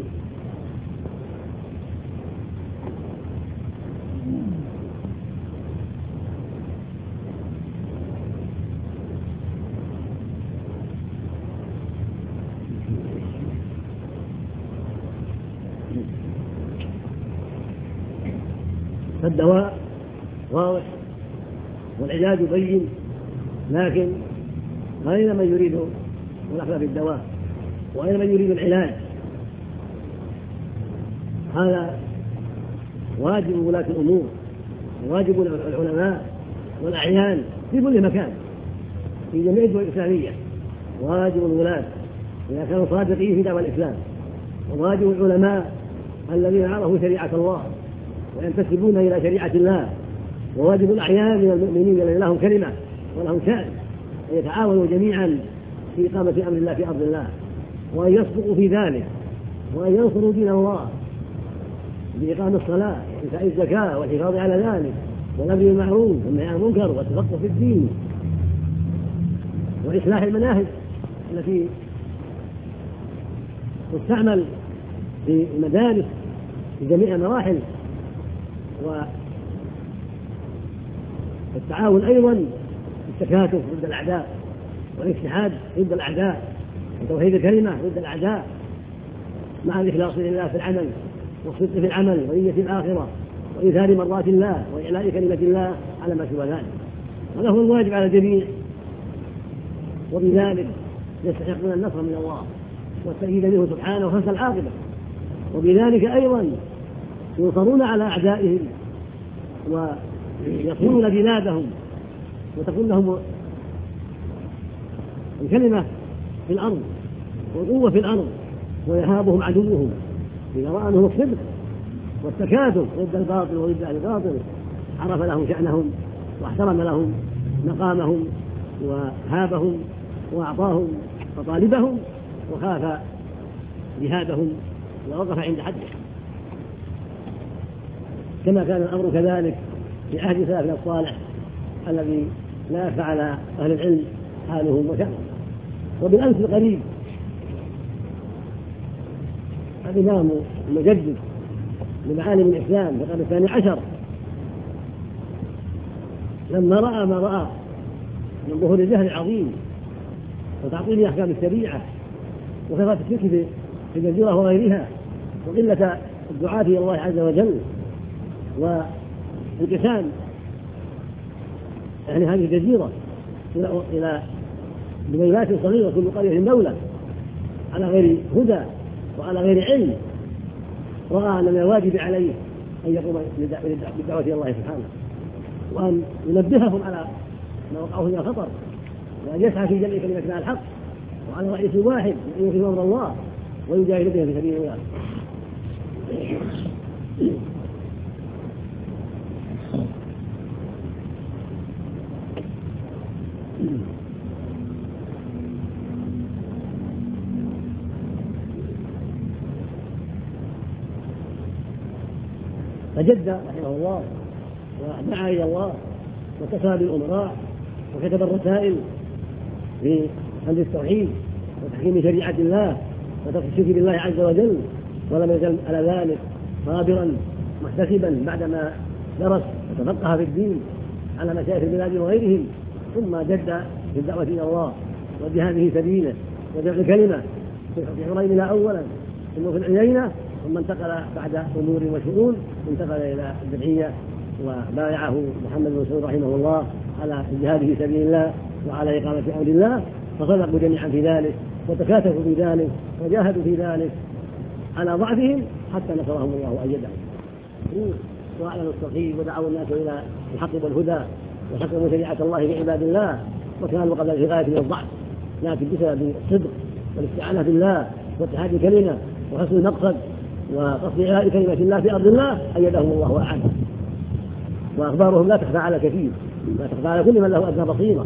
فالدواء واضح والعلاج بين، لكن أين من يريد الأخذ في الدواء وأين من يريد العلاج؟ هذا واجب ولاة الأمور، واجب العلماء والأعيان في كل مكان في جميع الدول الإسلامية. واجب الولاة إذا كانوا صادقين في دعوة الإسلام، وواجب العلماء الذين عرفوا شريعة الله وينتسبون إلى شريعة الله، وواجب الأعيان من المؤمنين الذين لهم كلمة ولهم شأن أن يتعاونوا جميعا في إقامة أمر الله في أرض الله، وأن يصدقوا في ذلك، وأن ينصروا دين الله بإقامة الصلاة وإيتاء الزكاة والحفاظ على ذلك والأمر بالمعروف والنهي عن المنكر والتفقه في الدين وإصلاح المناهج التي تستعمل في المدارس في جميع المراحل، والتعاون أيضا في التكاتف ضد الأعداء والاتحاد ضد الأعداء وتوحيد الكلمة ضد الأعداء مع الإخلاص لله في العمل والصدق في العمل ونية الآخرة وإيثار مرضات الله وإعلاء كلمة الله على ما سوى ذلك. هذا هو الواجب على الجميع، وبذلك يستحقون النصر من الله والتأييد منه سبحانه وحسن العاقبة، وبذلك أيضا ينصرون على أعدائهم ويصونون بلادهم وتكون لهم الكلمة في الأرض والقوة في الأرض ويهابهم عدوهم إذا رأى منهم الصدق والتكاتف ضد الباطل وضد أهل الباطل، عرف لهم شأنهم واحترم لهم مقامهم وهابهم وأعطاهم مطالبهم وخاف جهادهم ووقف عند حده، كما كان الأمر كذلك في عهد سلفنا الصالح الذي لا يخفى على أهل العلم حالهم وشأنهم. وبالأمس القريب الإمام المجدد لمعالم الإسلام في القرن الثاني عشر لما رأى ما رأى من ظهور الجهل العظيم وتعطيل أحكام الشريعة وكثرة الشرك في الجزيرة وغيرها وقلة الدعاة إلى الله عز وجل وانقسام يعني هذه الجزيرة إلى بليلات صغيرة كل قرية دولة على غير هدى وعلى غير علم، رأى أن من الواجب عليه أن يقوم بالدعوة إلى الله سبحانه وأن ينبههم على ما وقعه من الخطر وأن يسعى في جمع كلمة الحق وعلى رئيس واحد يقيم أمر الله ويجاهد به في سبيل الله. فجد رحمه الله ودعا إلى الله واتصل بالأمراء وكتب الرسائل في أمر التوحيد وتحكيم شريعة الله وترك الشرك بالله عز وجل، ولم يزل على ذلك صابرا محتسبا بعدما درس وتفقه في الدين على مشايخ البلاد وغيرهم، ثم جد في الدعوة إلى الله وجهاده سبيله وجمع الكلمة في حريمنا أولا ثم في العيينة، ثم انتقل بعد أمور وشؤون انتقل إلى الجمعية وبايعه محمد بن مسعود رحمه الله على جهاده في سبيل الله وعلى إقامة أمر الله، فصدقوا جميعا في ذلك وتكاتفوا في ذلك وجاهدوا في ذلك على ضعفهم حتى نصرهم الله وأيدهم وأعلنوا التوحيد ودعوا الناس إلى الحق والهدى وحكموا شريعة الله في عباد الله، وكانوا قبل في غاية من الضعف، لكن بسبب الصدق والاستعانة بالله واتحاد الكلمة وحسن المقصد وقصد إعلاء كلمة الله في أرض الله أيدهم الله وأعانهم. وأخبارهم لا تخفى على كثير لا تخفى على كل من له أدنى بصيرة.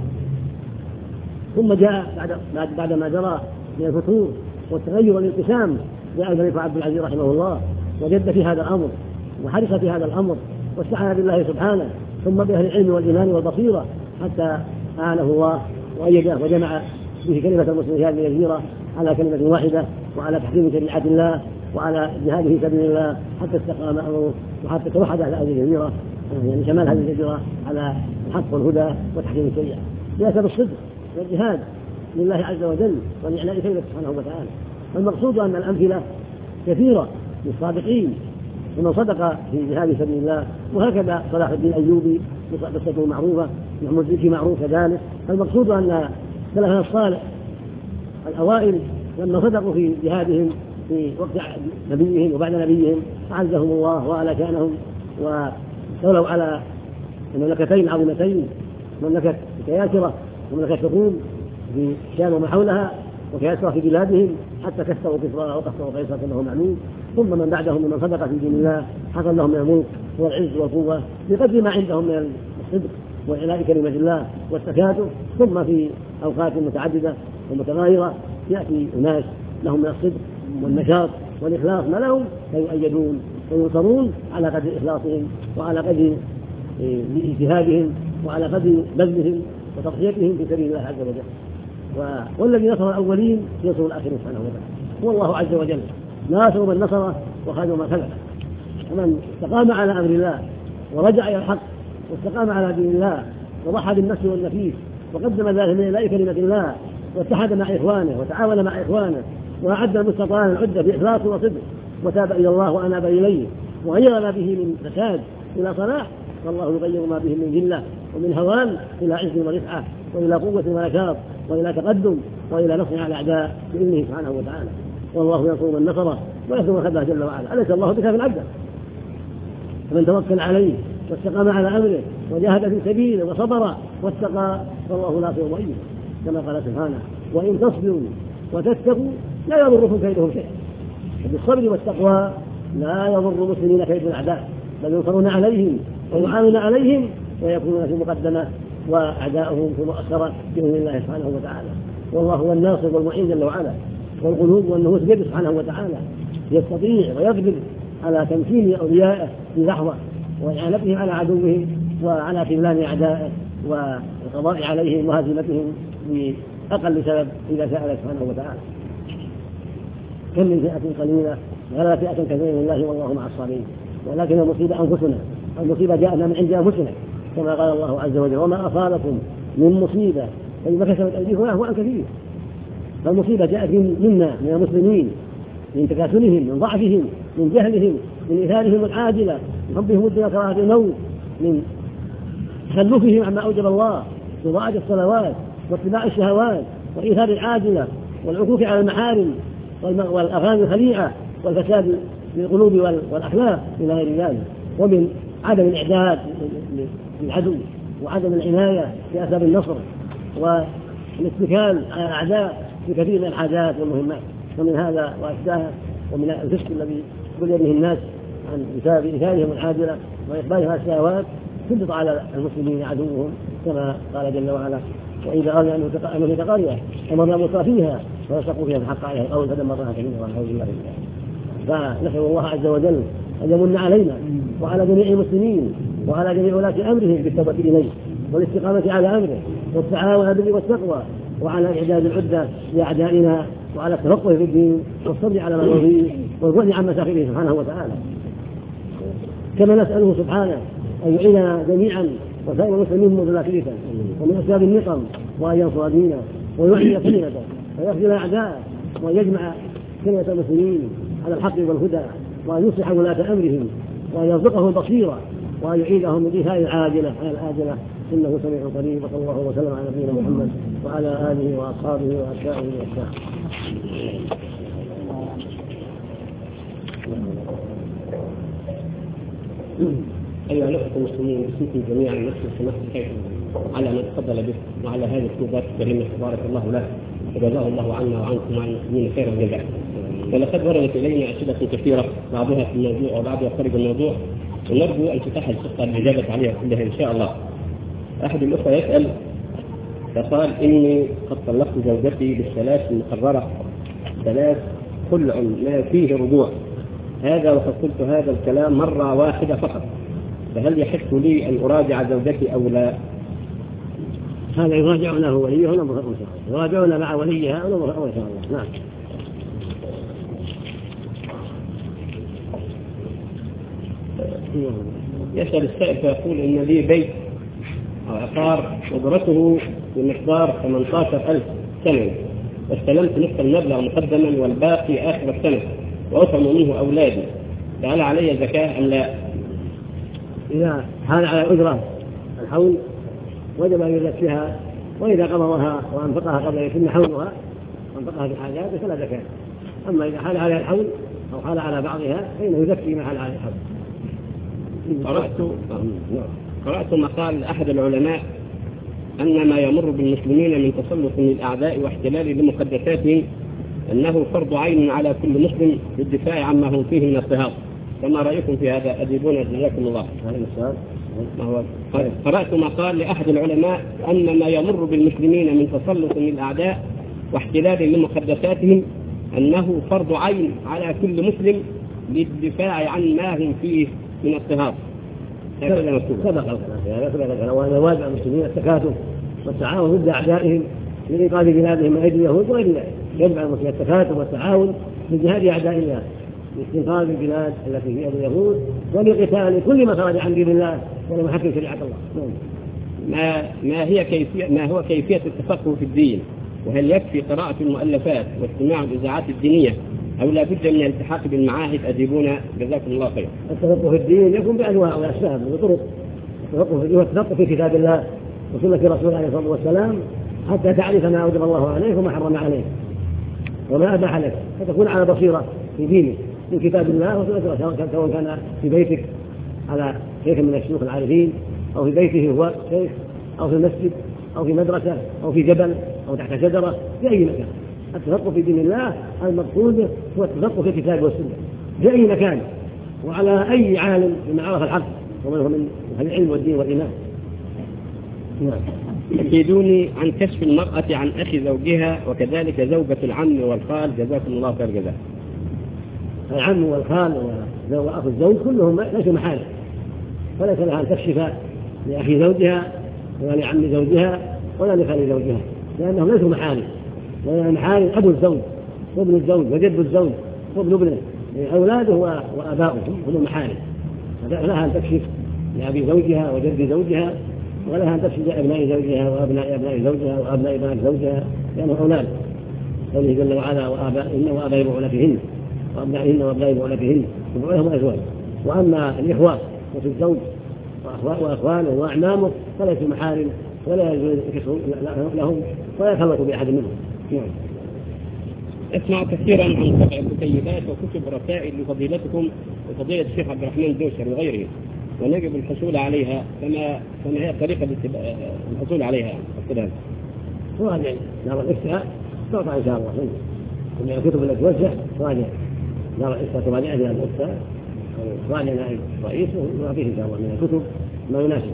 ثم جاء بعد بعد ما جرى من الفتور والتغير والانقسام، جاء الملك عبد العزيز رحمه الله وجد في هذا الأمر وحرص في هذا الأمر واستعان بالله سبحانه ثم بأهل العلم والإيمان والبصيرة حتى أعانه الله وأيده وجمع به كلمة المسلمين في هذه الجزيرة على كلمة واحدة وعلى تحكيم شريعة الله وعلى جهاده في سبيل الله حتى استقام أمره وحتى توحد أهل هذه الجزيرة، يعني شمال هذه الجزيرة على الحق والهدى وتحكيم الشريعة بسبب الصدق والجهاد لله عز وجل ولإعلاء كلمته سبحانه وتعالى. والمقصود أن الأمثلة كثيرة للصادقين ومن صدق في جهاد سبيل الله، وهكذا صلاح الدين الأيوبي قصته معروفة، محمود زكي معروف كذلك. المقصود أن سلفنا الصالح الأوائل لما صدقوا في جهادهم في وقت نبيهم وبعد نبيهم أعزهم الله وعلى كانهم واستولوا على المملكتين العظيمتين، مملكة كياسرة ومملكة تقوم في الشام وما حولها وكياسرة في بلادهم حتى كسروا كسرى وقصروا قيصر كما هو معلوم. ثم من بعدهم من صدق في دين الله حصل لهم من الملك والعز والقوة بقدر ما عندهم من الصدق وإعلاء كلمة الله والتكاتف. ثم في أوقات متعددة ومتغايرة يأتي أناس لهم من الصدق والنشاط والإخلاص ما لهم فيؤيدون وينصرون على قدر إخلاصهم وعلى قدر اجتهادهم وعلى قدر بذلهم وتضحيتهم في سبيل الله عز وجل. والذي نصر الأولين ينصر الآخرين سبحانه وتعالى. هو الله عز وجل ناصر من نصره وخذل من خذله. ومن استقام على أمر الله ورجع إلى الحق واستقام على دين الله وضحى بالنفس والنفيس وقدم ذلك من إعلاء كلمة الله واتحد مع إخوانه وتعاون مع إخوانه وأعد المستطاع العدة بإخلاص وصدق وتاب إلى الله وأناب إليه وغير ما به من فساد إلى صلاح، والله يغير ما به من ذلة ومن هوان إلى عز ورفعة وإلى قوة ونشاط وإلى تقدم وإلى نصر على الأعداء بإذنه سبحانه وتعالى. والله ينصر من نصره ويخذل من خذله جل وعلا. أليس الله بكاف عبده؟ فمن توكل عليه واستقام على أمره وجاهد في سبيله وصبر واتقى فالله ناصر وإيه، كما قال سبحانه وإن تصبروا وتتقوا لا يضركم كيدهم شيئا. بالصبر والتقوى لا يضر المسلمين كيد الأعداء بل ينصرون عليهم ويعانون عليهم ويكونون في مقدمة وأعداؤهم في مؤخرة بإذن الله سبحانه وتعالى. والله هو الناصر والمعين جل وعلا، والقلوب والنفوس بيده سبحانه وتعالى، يستطيع ويقدر على تمكين أوليائه في لحظة وإعانتهم على عدوهم وعلى خذلان أعدائه والقضاء عليهم وهزيمتهم بأقل سبب إذا سأل سبحانه وتعالى. كم من فئة قليلة غلبت فئة كثيرة لله والله مع الصابرين. ولكن المصيبة أنفسنا، المصيبة جاءنا من عند أنفسنا كما قال الله عز وجل وما أصابكم من مصيبة فبما كسبت أيديكم ويعفو عن كثير. فالمصيبة جاءت منا من المسلمين من تكاسلهم من ضعفهم من جهلهم من إثارهم العاجلة من حبهم الدنيا كراهة الموت من تخلفهم عما أوجب الله بضاعة الصلوات واتباع الشهوات وإيثار العاجلة والعكوف على المحارم والأغاني الخليعة والفساد للقلوب والأخلاق إلى غير ذلك، ومن عدم الإعداد للعدو وعدم العناية بأسباب النصر والاتكال على الأعداء في كثير من الحاجات والمهمات. ومن هذا وأشباهه ومن الفسق الذي بلي به الناس عن بسبب إثارهم العاجلة وإقبالهم على الشهوات سلط على المسلمين عدوهم كما قال جل وعلا وإذا أردنا أن نهلك قرية أمرنا مترفيها فيسقوا فيها الحق عليها القول فدمرناها تدميرا والعياذ بالله. فنسأل الله عز وجل أن يمن علينا وعلى جميع المسلمين وعلى جميع ولاة أمرهم بالتوبة إليه والاستقامة على أمره والتعاون بالبر والتقوى وعلى إعداد العدة لأعدائنا وعلى التفقه في الدين والصبر على ما يرضيه والبعد عن مساخره سبحانه وتعالى. كما نسأله سبحانه أن يعيننا جميعا وسائر المسلمين متلاكفة ومن أسباب النقم وأن ينصر دينه ويعلي كلمته ويخذل أعداءه ويجمع كلمة المسلمين على الحق والهدى وأن يصلح ولاة أمرهم وأن يرزقهم البصيرة وأن يعيدهم من إيثار العاجلة على الآجلة إنه سميع قريب. وصلى الله وسلم على نبينا محمد وعلى آله وأصحابه وأتباعه وأتباعه. أيها الأخوة المسلمين باسمكم جميعا نشكر سماحة الشيخ على ما تفضل به وعلى هذه الخطبات الكريمة بارك الله له وجزاه الله عنا وعنكم وعن المسلمين خير الجزاء. ولقد وردت إلينا أسئلة كثيرة بعضها في الموضوع وبعضها خارج الموضوع ونرجو أن تتاح الفرصة للإجابة عليها كلها إن شاء الله. أحد الأخوة يسأل فقال إني قد طلقت زوجتي بالثلاث المقررة، ثلاث خلع ما فيه رجوع، هذا وقد قلت هذا الكلام مرة واحدة فقط، فهل يحق لي أن أراجع زوجتي أو لا؟ هذا يراجعونه وليه ولا مفرق يراجعون مع وليها ولا مفرق إن شاء الله. نعم. يسأل السائل فيقول إن لي بيت أو عقار أجرته بمقدار ثمانية عشر ألف سنة، واستلمت نصف المبلغ مقدما والباقي آخر السنة وأطعم منه أولادي، فهل علي زكاة أم لا؟ إذا حال على الأجرة الحول وجب أن يزكيها، وإذا قبضها وأنفقها قبل أن يتم حولها وأنفقها في الحاجات فلا زكاة. أما إذا حال على الحول أو حال على بعضها فإنه يزكي ما حال على الحول. قرأت قرأت مقال أحد العلماء أن ما يمر بالمسلمين من تسلط للأعداء واحتلال لمقدساتهم أنه فرض عين على كل مسلم للدفاع عما هم فيه من اضطهاد، فما رأيكم في هذا؟ أجيبونا جزاكم الله. ما هو قرأت مقال لأحد العلماء أن ما يمر بالمسلمين من تسلط للأعداء واحتلال لمقدساتهم أنه فرض عين على كل مسلم للدفاع عن ما هم فيه من اضطهاد. هذا مكتوب سبق الكلام في هذا، سبق الكلام، وأن واجب المسلمين التكاتف والتعاون ضد أعدائهم لإنقاذ بلادهم من أيدي اليهود وغير ذلك. يجب على المسلمين التكاتف والتعاون في جهاد أعداء الله لاستنقاذ البلاد التي في يد اليهود ولقتال كل ما خرج عن دين الله ولم يحكم شريعة الله. ما ما هي كيفية ما هو كيفية التفقه في الدين؟ وهل يكفي قراءة المؤلفات واستماع الإذاعات الدينية أو لا بد من الالتحاق بالمعاهد؟ أجيبونا جزاكم الله خير. التفقه في الدين يكون بأنواع وأسباب وطرق. التفقه في الدين والتفقه في كتاب الله وسنة رسول الله عليه الصلاة والسلام حتى تعرف ما أوجب الله عليك وما حرم عليك وما أباح لك، فتكون على بصيرة في دينك من كتاب الله وسنة رسول، سواء كان في بيتك على شيخ من الشيوخ العارفين أو في بيته هو شيخ أو في المسجد أو في مدرسة أو في جبل أو تحت شجرة في أي مكان. التفقه في دين الله المقصود هو التفقه في الكتاب والسنة في أي مكان وعلى أي عالم من عرف الحق ومن هو من العلم والدين والإيمان. نعم. أفيدوني عن كشف المرأة عن أخي زوجها وكذلك زوجة العم والخال، جزاكم الله خير جزاء. العم والخال وأخو الزوج كلهم ليسوا محارم، فليس لها أن تكشف لأخي زوجها ولا لعم زوجها ولا لخال زوجها، لأنهم ليسوا محارم. لأن المحارم أبو الزوج وابن الزوج وجد الزوج وابن ابنه، أولاده وآباؤه هم محارم، فلها أن تكشف لأبي زوجها وجد زوجها، ولها أن تكشف لأبناء زوجها وأبناء أبناء زوجها وأبناء بنات زوجها، لأنهم أولاد قوله جل وعلا وآبائهن وآباء بعولتهن وأبنائهن وأبناء بعولتهن وبعولهم أزواج. وأما الإخوة وفي الزوج وأخوانه وأعمامه فليسوا محارم ولا يجوز الكشف لهم ولا يخلطوا بأحد منهم. نعم. اسمع كثيرا عن طبع الكتيبات وكتب رسائل لفضيلتكم وفضيلة الشيخ عبد الرحمن الدوسري وغيره، ونجب الحصول عليها، فما فما هي طريقة الحصول عليها؟ أقصدها راجع دار الإفتاء تعطى إن شاء الله من الكتب التي توزع، راجع دار الإفتاء تراجع إلى الإفتاء راجع نائب رئيسه ويعطيه إن شاء الله من الكتب ما يناسب.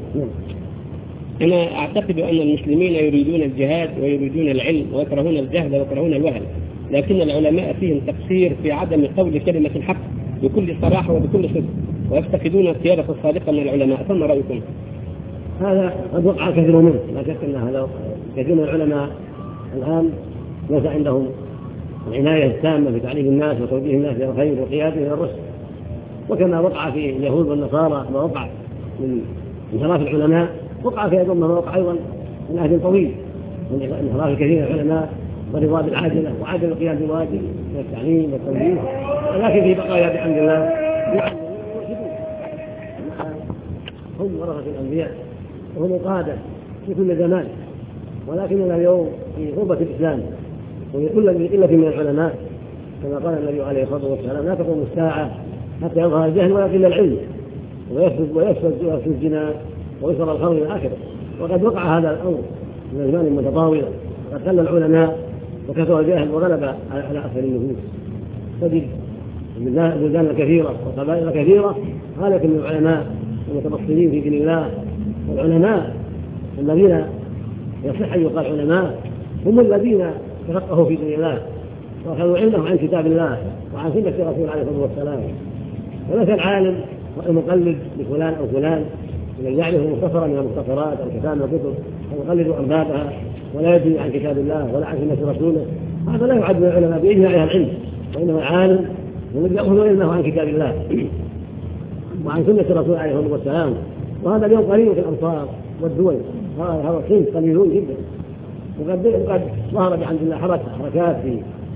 أنا أعتقد أن المسلمين يريدون الجهاد ويريدون العلم ويكرهون الجهل ويكرهون الوهن، لكن العلماء فيهم تقصير في عدم قول كلمة الحق بكل صراحة وبكل صدق، ويفتقدون القيادة الصادقة من العلماء، فما رأيكم؟ هذا قد وقع كثير منه، لا شك أن هذا كثير من العلماء الآن ليس عندهم العناية التامة في تعليم الناس وتوجيه الناس إلى الخير وقيادة إلى الرشد، وكما وقع في اليهود والنصارى ما وقع من انحراف العلماء وقع في أيضا ما وقع أيضا من عهد طويل من انحراف الكثير من العلماء ورضا بالعاجلة وعدم القيام بالواجب من التعليم والتوجيه، ولكن في بقايا بحمد الله هم ورثة الأنبياء وهم قادة في كل زمان، ولكننا اليوم في غربة الإسلام وفي كل قلة من العلماء، كما قال النبي عليه الصلاة والسلام لا تقوم الساعة حتى يظهر الجهل ولكن العلم ويفسد ويفسد ويفسد الزنا ويصل الخمر إلى آخره. وقد وقع هذا الأمر من الزمان متطاولة، قد قل العلماء وكثر الجهل وغلب على أكثر النفوس. تجد بلدان كثيرة وقبائل كثيرة خالف من العلماء المتبصرين في دين الله، والعلماء الذين يصح أن يقال علماء هم الذين تفقهوا في دين الله وأخذوا علمهم عن كتاب الله وعن سنة الرسول عليه الصلاة والسلام. وليس العالم المقلد لفلان أو فلان الذي يعرف مختصرا من المختصرات أو كتاب من الكتب ويقلد أربابها ولا يدري عن كتاب الله ولا عن سنة رسوله، هذا لا يعد من العلماء بإجماع أهل العلم، وإنما العالم الذي يأخذ علمه عن كتاب الله وعن سنة الرسول عليه الصلاة والسلام. وهذا اليوم قليل في الأمصار والدول، هذا صنف قليلون جدا. وقد وقد ظهر بحمد الله حركات في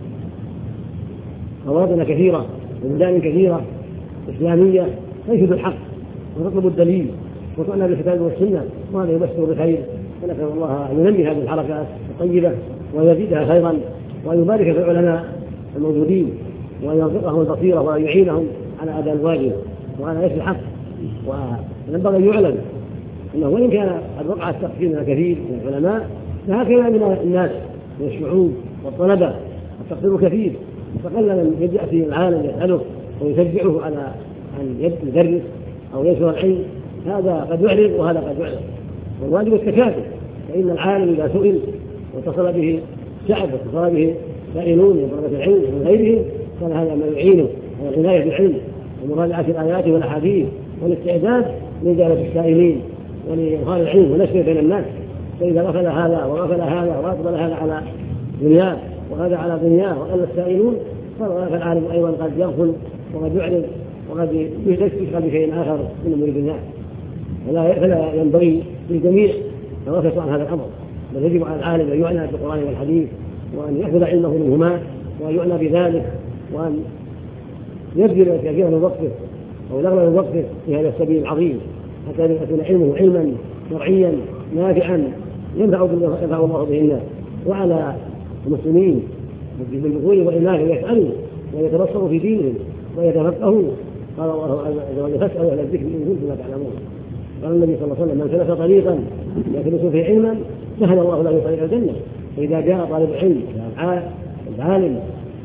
مواطن كثيرة وبلدان كثيرة إسلامية تنشد الحق وتطلب الدليل وتؤمن بالكتاب والسنة، وهذا يبشر بخير. ونسأل الله أن ينمي هذه الحركات الطيبة ويزيدها خيرا وأن يبارك في العلماء الموجودين وأن يرزقهم البصيرة وأن يعينهم على أداء الواجب وعلى يسر الحق. وينبغي أن يعلم أنه وإن كان قد وقع التقصير من كثير من العلماء فهكذا من الناس من الشعوب والطلبة التقصير كثير، فقل من يأتي العالم يسأله ويشجعه على أن يدرس أو ينشر العلم، هذا قد يعرض وهذا قد يعرض. والواجب التكاتف، فإن العالم إذا سئل واتصل به شعب واتصل به سائلون من طلبة العلم ومن غيرهم كان هذا ما يعينه على العناية بالعلم ومراجعة الآيات والأحاديث والاستعداد لجالة السائلين ولإظهار العلم ونشره بين الناس. فإذا غفل هذا وغفل هذا وأقبل هذا على دنياه وهذا على دنياه وقل السائلون فالعالم أيضا قد يغفل وقد يعرض وقد يشتغل بشيء آخر من أمور الدنيا. فلا ينبغي للجميع أن يغفل عن هذا الأمر، بل يجب على العالم أن يعنى بالقرآن والحديث وأن يأخذ علمه منهما وأن يعنى بذلك وأن يبذل كثيرا من وقته أو الأغلب من وقته في هذا السبيل العظيم حتى يكون علمه علما شرعيا نافعا ينفع الله به الناس. وعلى المسلمين بالدخول والإناث يسألوا ويتبصروا في دينهم ويتفقهوا. قال الله عز وجل فاسألوا أهل الذكر إن كنتم لا تعلمون. قال النبي صلى الله عليه وسلم من سلك طريقا يلتمس فيه علما سهل الله له طريق الجنة. فإذا جاء طالب العلم العالم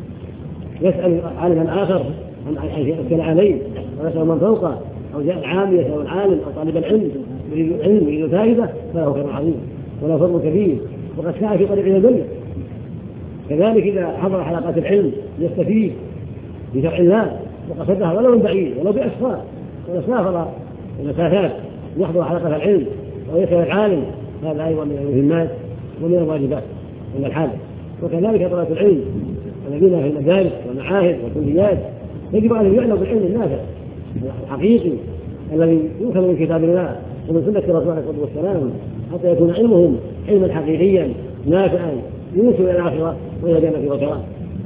يسأل عالما آخر عن يسأل عليه ويسأل من فوقه أو جاء العام يسأل العالم أو طالب العلم يريد العلم يريد فائدة فله خير عظيم ولا فضل كبير وقد سعى في طريق الجنة. كذلك إذا حضر حلقات العلم يستفيد بشرع الله وقصدها ولو من بعيد ولو بأسفار ويسافر المسافات يحضر حلقات العلم ويسأل العالم، هذا أيضا من المهمات ومن الواجبات من الحاجة. وكذلك طلبة العلم الذين في المدارس والمعاهد والكليات يجب أن يعنوا بالعلم النافع الحقيقي الذي يؤخذ من كتاب الله ومن سنة الرسول عليه الصلاة والسلام حتى يكون علمهم علما حقيقيا نافعا يوصل إلى الآخرة وإلى جنة وكرامة.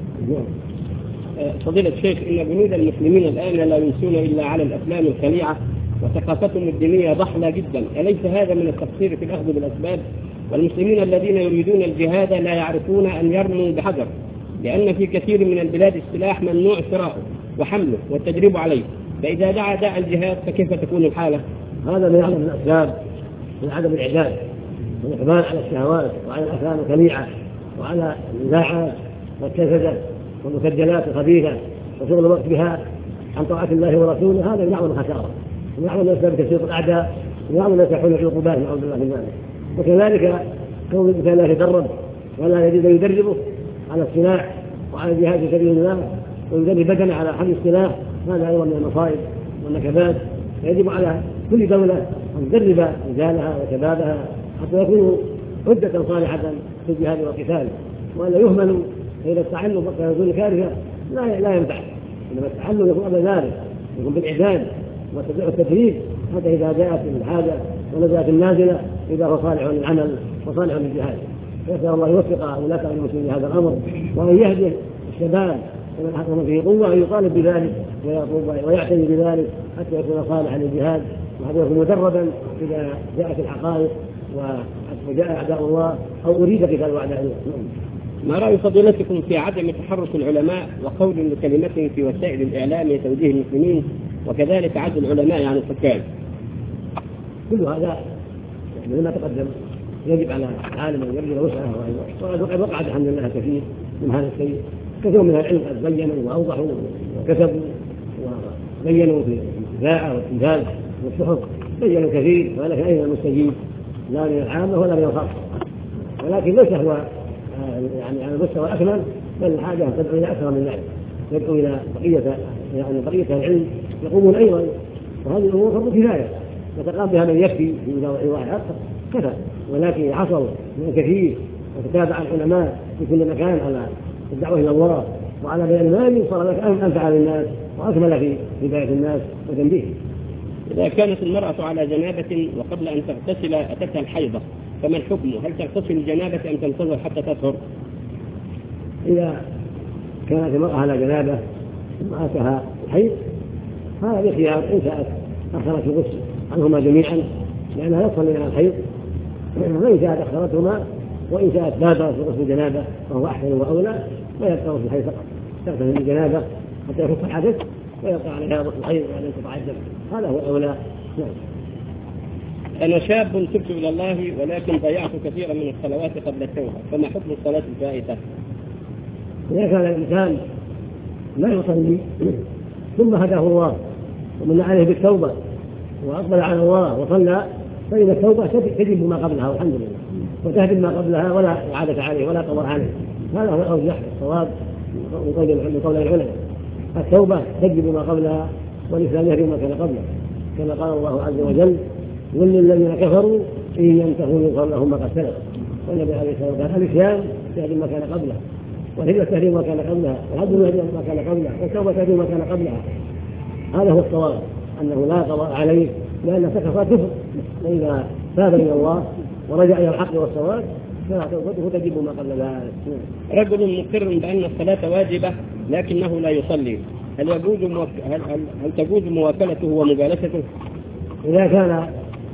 فضيلة الشيخ، إن جنود المسلمين الآن لا ينسون إلا على الأفلام الخليعة وثقافتهم الدينية ضحلة جدا، أليس هذا من التقصير في الأخذ بالأسباب؟ والمسلمين الذين يريدون الجهاد لا يعرفون أن يرموا بحجر، لأن في كثير من البلاد السلاح ممنوع شراؤه وحمله والتدريب عليه، فإذا دعا داعي الجهاد فكيف تكون الحالة؟ هذا من أعظم الأسباب من عدم الإعداد والإقبال على الشهوات وعلى الأفلام الخليعة وعلى الإذاعات والتلفزة والمسجلات الخبيثة وشغل الوقت بها عن طاعة الله ورسوله. هذا من أعظم الخسارة ومن أعظم الأسباب تسويق الأعداء ومن أعظم الناس يحول العقوبات نعوذ بالله من ذلك. وكذلك كون الإنسان لا يتدرب ولا يجد يدربه على السلاح وعلى الجهاد في سبيل الله ويدرب بدنه على حمل السلاح، هذا أيضا من المصائب والنكبات. فيجب على كل دولة أن تدرب رجالها وشبابها حتى يكونوا عدة صالحة في الجهاد والقتال، وألا يهملوا. فإذا التعلم فقط يكون كارثة لا لا ينفع، إنما التعلم يكون قبل ذلك يكون بالإعداد والتدريب حتى إذا جاءت الحاجة ونزلت النازلة إذا هو صالح للعمل وصالح للجهاد. يسأل الله يوفق ولاة المسلمين هذا الأمر وأن يهدي الشباب ومن حكم فيه قوة أن يطالب بذلك ويعتني بذلك حتى يكون صالحا للجهاد وحتى يكون مدربا إذا جاءت الحقائق وجاء أعداء الله أو أريد قتال أعداء الله. ما رأي فضيلتكم في عدم تحرك العلماء وقول لكلمتهم في وسائل الإعلام لتوجيه المسلمين وكذلك عدل العلماء عن الحكام؟ كل هذا يعني لما تقدم يجب على العالم أن يبذل وسعه، وقد وقعت الحمد لله كثير من هذا الشيء. كثير من العلم قد بينوا وأوضحوا وكتبوا وبينوا في الإذاعة والتلفاز والصحف، بينوا كثير، ولكن أين المستجيب؟ لا من العامة ولا من الخاصة، ولكن ليس هو يعني على المستوى الأكمل، بل الحاجة تدعو إلى أكثر من ذلك، تدعو إلى بقية يعني بقية العلم يقومون أيضا، وهذه الأمور فرض كفاية يتقام بها من يكفي في واحد أكثر كفى، ولكن حصل من كثير وتتابع العلماء في كل مكان على الدعوة إلى الله وعلى بيان المال، صار لك أنفع للناس وأكمل في هداية الناس وتنبيههم. إذا كانت المرأة على جنابة وقبل أن تغتسل أتتها الحيضة فما الحكم؟ هل تغتسل الجنابة أم تنتظر حتى تطهر؟ إذا كانت المرأة على جنابة ثم أتاها الحيض هذا بخيار، إن شاءت أخرت الغسل عنهما جميعا لأنها لا تصلي على الحيض، وإن شاءت أخرتهما، وإن شاءت بادرت في غسل الجنابة فهو أحسن وأولى، ويبقى غسل الحيض فقط، تغتسل الجنابة حتى يفك الحدث ويبقى عليها غسل الحيض وبعدين تقطع الدم، هذا هو الأولى. نعم. أنا شاب تبت إلى الله ولكن ضيعت كثيرا من الصلوات قبل التوبة، فما حكم الصلاة الفائتة؟ إذا كان الإنسان لا يصلي ثم هداه الله ومن عليه بالتوبة وأقبل على الله وصلى، فإن التوبة تجب ما قبلها والحمد لله، وتهدم ما قبلها ولا إعادة عليه ولا قضاء عليه. هذا هو الأرجح الصواب من قول العلماء، التوبة تجب ما قبلها والإسلام يهدم ما كان قبله، كما قال الله عز وجل: قل للذين كفروا إن ينتهوا يغفر لهم ما قد سلف. والنبي عليه الصلاة والسلام قال: الإسلام يهدم ما كان قبله، والهجرة تهدم ما كان قبلها، والعدل يهدم ما كان قبلها، والتوبة تهدم ما كان قبلها. هذا هو الصواب، أنه لا قضاء عليه لأن كفر كفر، وإذا تاب إلى الله ورجع إلى الحق والصواب فتوبته تجب ما قبل ذلك. رجل مقر بأن الصلاة واجبة لكنه لا يصلي، هل يجوز موك... هل... هل... هل تجوز مواكلته ومجالسته؟ إذا كان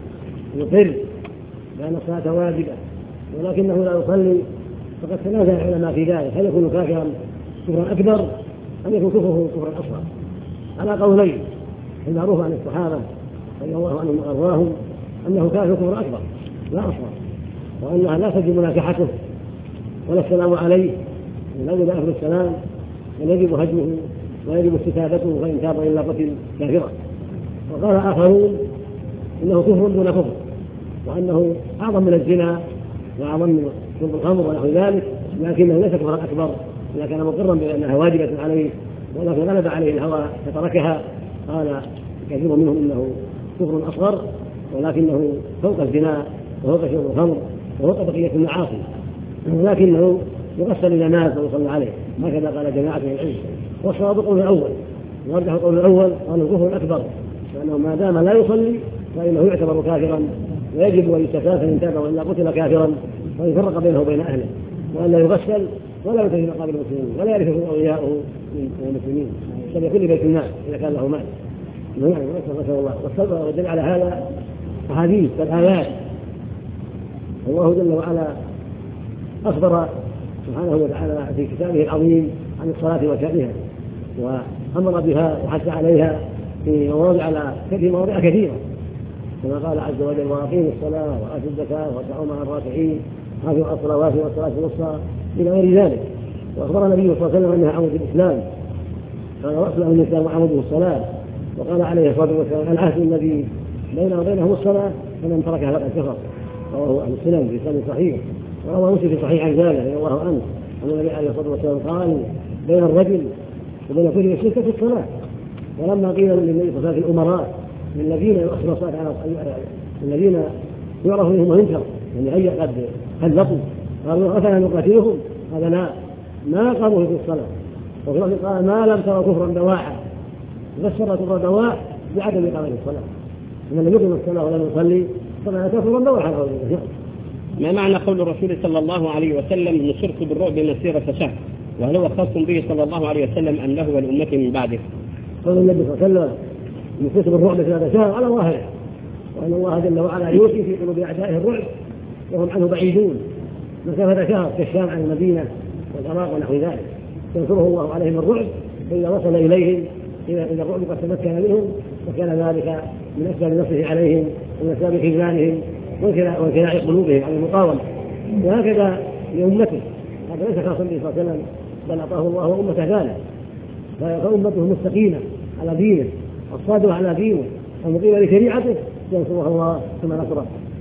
يقر بأن الصلاة واجبة ولكنه لا يصلي فقد تنازع العلماء في ذلك، هل يكون كافرا كفرا أكبر أم يكون كفره كفرا أصغر؟ على قولين، المعروف عن الصحابة رضي الله عنهم وأرضاهم أنه كافر كفر أكبر لا أصغر، وأنها لا تجب مناكحته ولا السلام عليه، لا يجب أخذ السلام ويجب هجمه ويجب استتابته، فإن تاب إلا قتل كافرا. وقال آخرون إنه كفر دون كفر، وأنه أعظم من الزنا وأعظم من شرب الخمر ونحو ذلك، لكنه ليس كفرا أكبر إذا كان مقرا بأنها واجبة عليه، ولكن غلب عليه الهوى فتركها. قال كثير منهم إنه كفر أصغر ولكنه فوق الزنا وفوق شرب الخمر وفوق بقية المعاصي، ولكنه يغسل إلى مات ويصلى عليه، هكذا قال جماعة من العلم. والصواب القول الأول، وارجح القول الأول قال الكفر الأكبر، لأنه ما دام لا يصلي فإنه يعتبر كافرا ويجب أن يستتاب فإن تاب وإلا قتل كافرا، ويفرق بينه وبين أهله، وأن لا يغسل ولا يتجه مقابل المسلمين ولا يعرفه أولياؤه من المسلمين، بل يكون بيت الناس إذا كان له مال. نعم، نسأل الله. والسبب والدليل على هذا أحاديث والآيات. الله جل وعلا أخبر سبحانه وتعالى في كتابه العظيم عن الصلاة وشأنها، وأمر بها وحث عليها في مواضع على في مواضع كثيرة، كما قال عز وجل: وأقيموا الصلاة وآتوا الزكاة واركعوا مع الراكعين حافظوا على الصلوات والصلاة الوسطى إلى غير ذلك. وأخبر النبي صلى الله عليه وسلم أنها عمود الإسلام، قال: وأصل أمر الإسلام وعموده الصلاة. وقال عليه الصلاة والسلام: العهد الذي بيننا وبينهم الصلاة فمن تركها فقد كفر. رواه أهل السنن في سند صحيح، ورواه مسلم في صحيح عن جابر رضي الله عنه أن النبي عليه الصلاة والسلام قال: بين الرجل وبين كل الشرك في الصلاة. ولما قيل للنبي صلى الله عليه وسلم الأمراء الذين يؤخرون الصلاة على الذين يعرف منهم وينكر يعني أي قد خلقوا، قالوا: أفلا نقاتلهم؟ قال: لا، ما قاموا في الصلاة. وفي الأخير قال: ما لم تروا كفرا بواحا، فسر كفر بواح بعدم إقامة الصلاة، من لم يقم الصلاة ولم يصلي فلا كفرا بواحا. ما معنى قول الرسول صلى الله عليه وسلم: نصرت بالرعب مسيرة شهر؟ وهل هو خاص به صلى الله عليه وسلم أم له والأمة من بعده؟ قول النبي صلى الله عليه وسلم: نصرت بالرعب مسيرة شهر على ظاهره، وأن الله جل وعلا يوصي في قلوب أعدائه الرعب وهم عنه بعيدون مسافة شهر كالشام عن المدينة والعراق ونحو ذلك، ينصره الله عليهم الرعب فإذا وصل إليهم إذا الرعب قد تمكن منهم، وكان ذلك من أسباب نصره عليهم ومن أسباب خذلانهم وانخلاع قلوبهم عن المقاومة. وهكذا لأمته، هذا ليس خاصا به صلى الله عليه وسلم، بل أعطاه الله أمته ثانية، فأمته مستقيمة على دينه الصادقة على دينه المقيمة لشريعته ينصرها الله كما نصر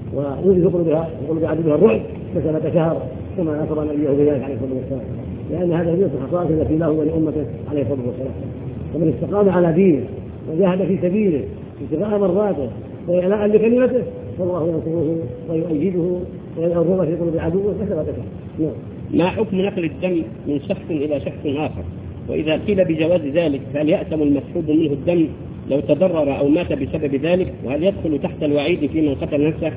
ويوجد في قلوبها في قلوب عدوها الرعب مسألة شهر كما نصر نبيه بذلك عليه الصلاة والسلام، لأن هذا من الخصائص التي له ولأمته عليه الصلاة والسلام. ومن استقام على دينه وجاهد في سبيله ابتغاء مرضاته وإعلاء لكلمته فالله ينصره ويؤيده وينصره في قلوب عدوه مسألة شهر. ما حكم نقل الدم من شخص إلى شخص آخر؟ وإذا قيل بجواز ذلك فهل يأثم المسحوب منه الدم لو تضرر أو مات بسبب ذلك؟ وهل يدخل تحت الوعيد في من قتل نفسه؟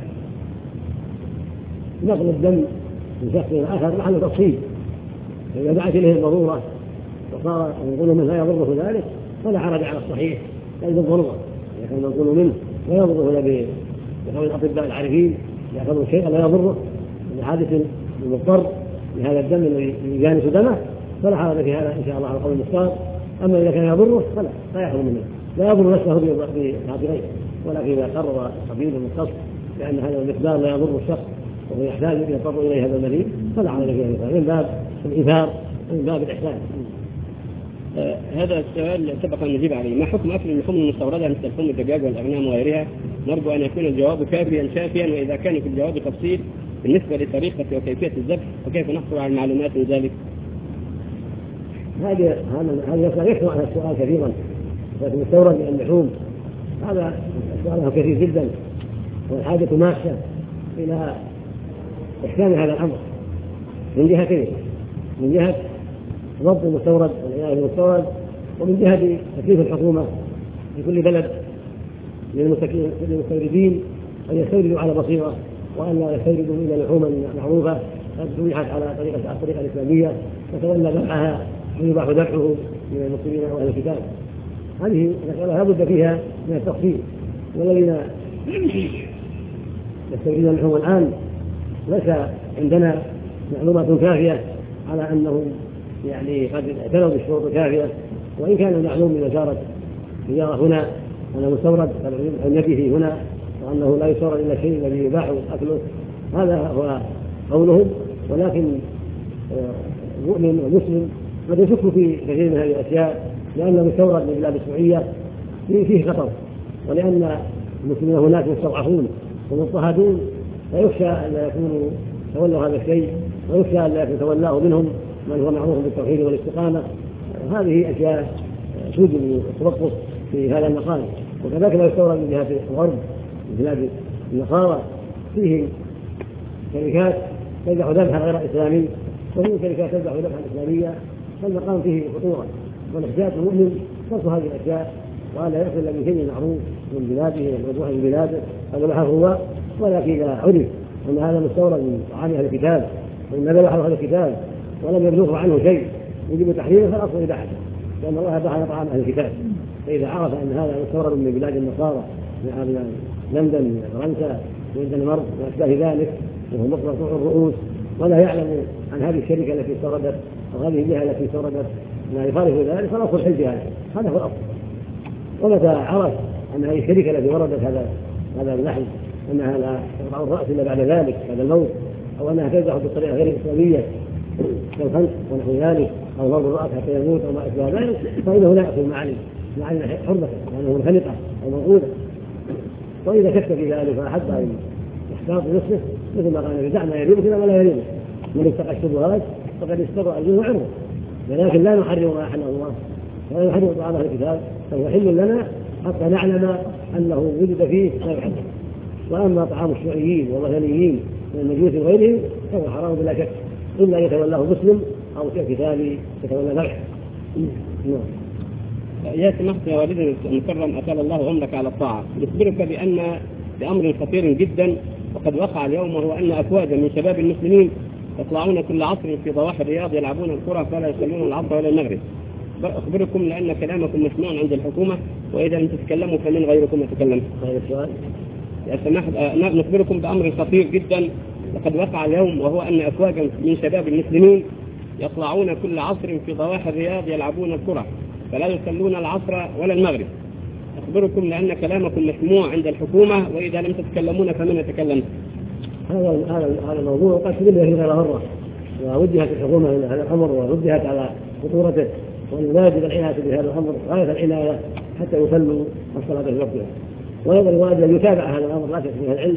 نقل الدم من شخص إلى آخر محل تفصيل، إذا دعت إليه الضرورة وصار يقول منه لا يضره ذلك فلا حرج على الصحيح لأجل الضرورة، إذا كان يقول منه لا يضره بقول الأطباء العارفين يأخذوا شيئا لا يضره لحادث المضطر لهذا الدم الذي يجانس دمه فلا حرج في هذا إن شاء الله على قول المختار. أما إذا كان يضره فلا لا يأخذ منه، لا يضر نفسه بهذه غيره، ولكن إذا قرر طبيب مختص لأن هذا المقدار لا يضر الشخص وهو يحتاج يضطر إليه هذا المريض فلا حرج في هذا من باب الإيثار من باب الإحسان. آه هذا السؤال سبق أن نجيب عليه. ما حكم أكل اللحوم المستوردة مثل لحوم الدجاج والأغنام وغيرها؟ نرجو أن يكون الجواب كافيا شافيا، وإذا كان في الجواب تفصيل بالنسبة لطريقة وكيفية الذبح وكيف نحصل على المعلومات من ذلك. هذه هذا يحصل على السؤال كثيرا، لكن مستورد من اللحوم هذا سؤاله كثير جدا، والحاجة ماسة إلى إحكام هذا الأمر من جهتين، من جهة ضبط المستورد والعناية بالمستورد، ومن جهة تكليف الحكومة في كل بلد للمستوردين أن يستوردوا على بصيرة وأن لا يستوردوا إلا لحوما معروفة قد ذبحت على طريقة الطريقة الإسلامية وتولى ذبحها ويباح ذبحه من المسلمين وأهل الكتاب. هذه مسألة لا بد فيها من التفصيل، والذين يستوردون اللحوم الآن ليس عندنا معلومات كافية على أنهم يعني قد اعتنوا بالشروط الكافية، وإن كان المعلوم من وزارة التجارة هنا أنه مستورد عن يده هنا وأنه لا يستورد إلا الشيء الذي يباح أكله، هذا هو قولهم. ولكن مؤمن ومسلم قد يشك في كثير من هذه الأشياء لأن المستورد من بلاد السعودية فيه خطر، ولأن المسلمين هناك مستضعفون ومضطهدون فيخشى أن لا يكونوا تولوا هذا الشيء، ويخشى أن لا يتولاه منهم من هو معروف بالتوحيد والاستقامة. هذه أشياء توجب التوقف في هذا المقام. وكذلك لو استورد من جهة الغرب من بلاد النصارى فيه شركات تذبح ذبحا غير إسلامي وفيه شركات تذبح ذبحا إسلامية، فالمقام فيه خطورة، والاحتياط المؤمن ترك هذه الأشياء ولا يأكل إلا بشيء معروف من بلاده ومذبوح من بلاده فذبحه هو. ولكن إذا عرف أن هذا مستورد من طعام أهل الكتاب وأن ذبحه أهل الكتاب ولم يبلغه عنه شيء يجب تحريمه فالأصل إباحته، لأن الله أباح طعام أهل الكتاب. فإذا عرف أن هذا مستورد من بلاد النصارى من لندن فرنسا والدنمارك وأشباه ذلك وهو مقطوع الرؤوس ولا يعلم عن هذه الشركة التي استوردت أو هذه الجهة التي استوردت ما يخالف ذلك فالأصل حجها، هذا هو الأصل. ومتى عرف أن هذه الشركة التي وردت هذا هذا اللحم أنها لا تقطع الرأس إلا بعد ذلك بعد الموت، أو أنها تذبح بالطريقة غير الإسلامية كالخنق ونحو ذلك أو ضرب الرأس حتى يموت أو ما أشبه ذلك، فإنه لا يأكل معلم معلم حرمة لأنه منخنقة أو موجودة. وإذا شك في ذلك فأحب أن يحتاط بنفسه مثل ما قال دع ما يريبك ولا يريبك، من اتقى الشبهات فقد استبرأ الدين وعرضه. ولكن لا نحرم ما أحله الله ولا نحرم طعام أهل الكتاب، فهو حل لنا حتى نعلم أنه وجد فيه ما يحرم. وأما طعام الشيوعيين والوثنيين من المجوس وغيرهم فهو حرام بلا شك إلا يتولاه مسلم أو شيء كتابي يتولى ذبحه. يا سمحت يا والدي المكرم أطال الله عمرك على الطاعة، يخبرك بأن بأمر خطير جدا وقد وقع اليوم، وهو أن أفواجا من شباب المسلمين يطلعون كل عصر في ضواحي الرياض يلعبون الكرة فلا يصلون العصر ولا المغرب. أخبركم لأن كلامكم مسموع عند الحكومة، وإذا لم تتكلموا فمن غيركم يتكلم. هذا السؤال يا سمحت نخبركم بأمر خطير جدا وقد وقع اليوم، وهو أن أفواجا من شباب المسلمين يطلعون كل عصر في ضواحي الرياض يلعبون الكرة فلا يصلون العصر ولا المغرب. أخبركم لأن كلامكم مسموع عند الحكومة، وإذا لم تتكلمون فمن يتكلم. هذا هذا هذا الموضوع قد تدل به غير مرة، ووجهت الحكومة إلى هذا الأمر ووجهت على خطورته، والواجب العناية بهذا الأمر غاية العناية حتى يصلوا الصلاة في وقتها. وأيضا الواجب أن يتابع هذا الأمر لا شك فيه العلم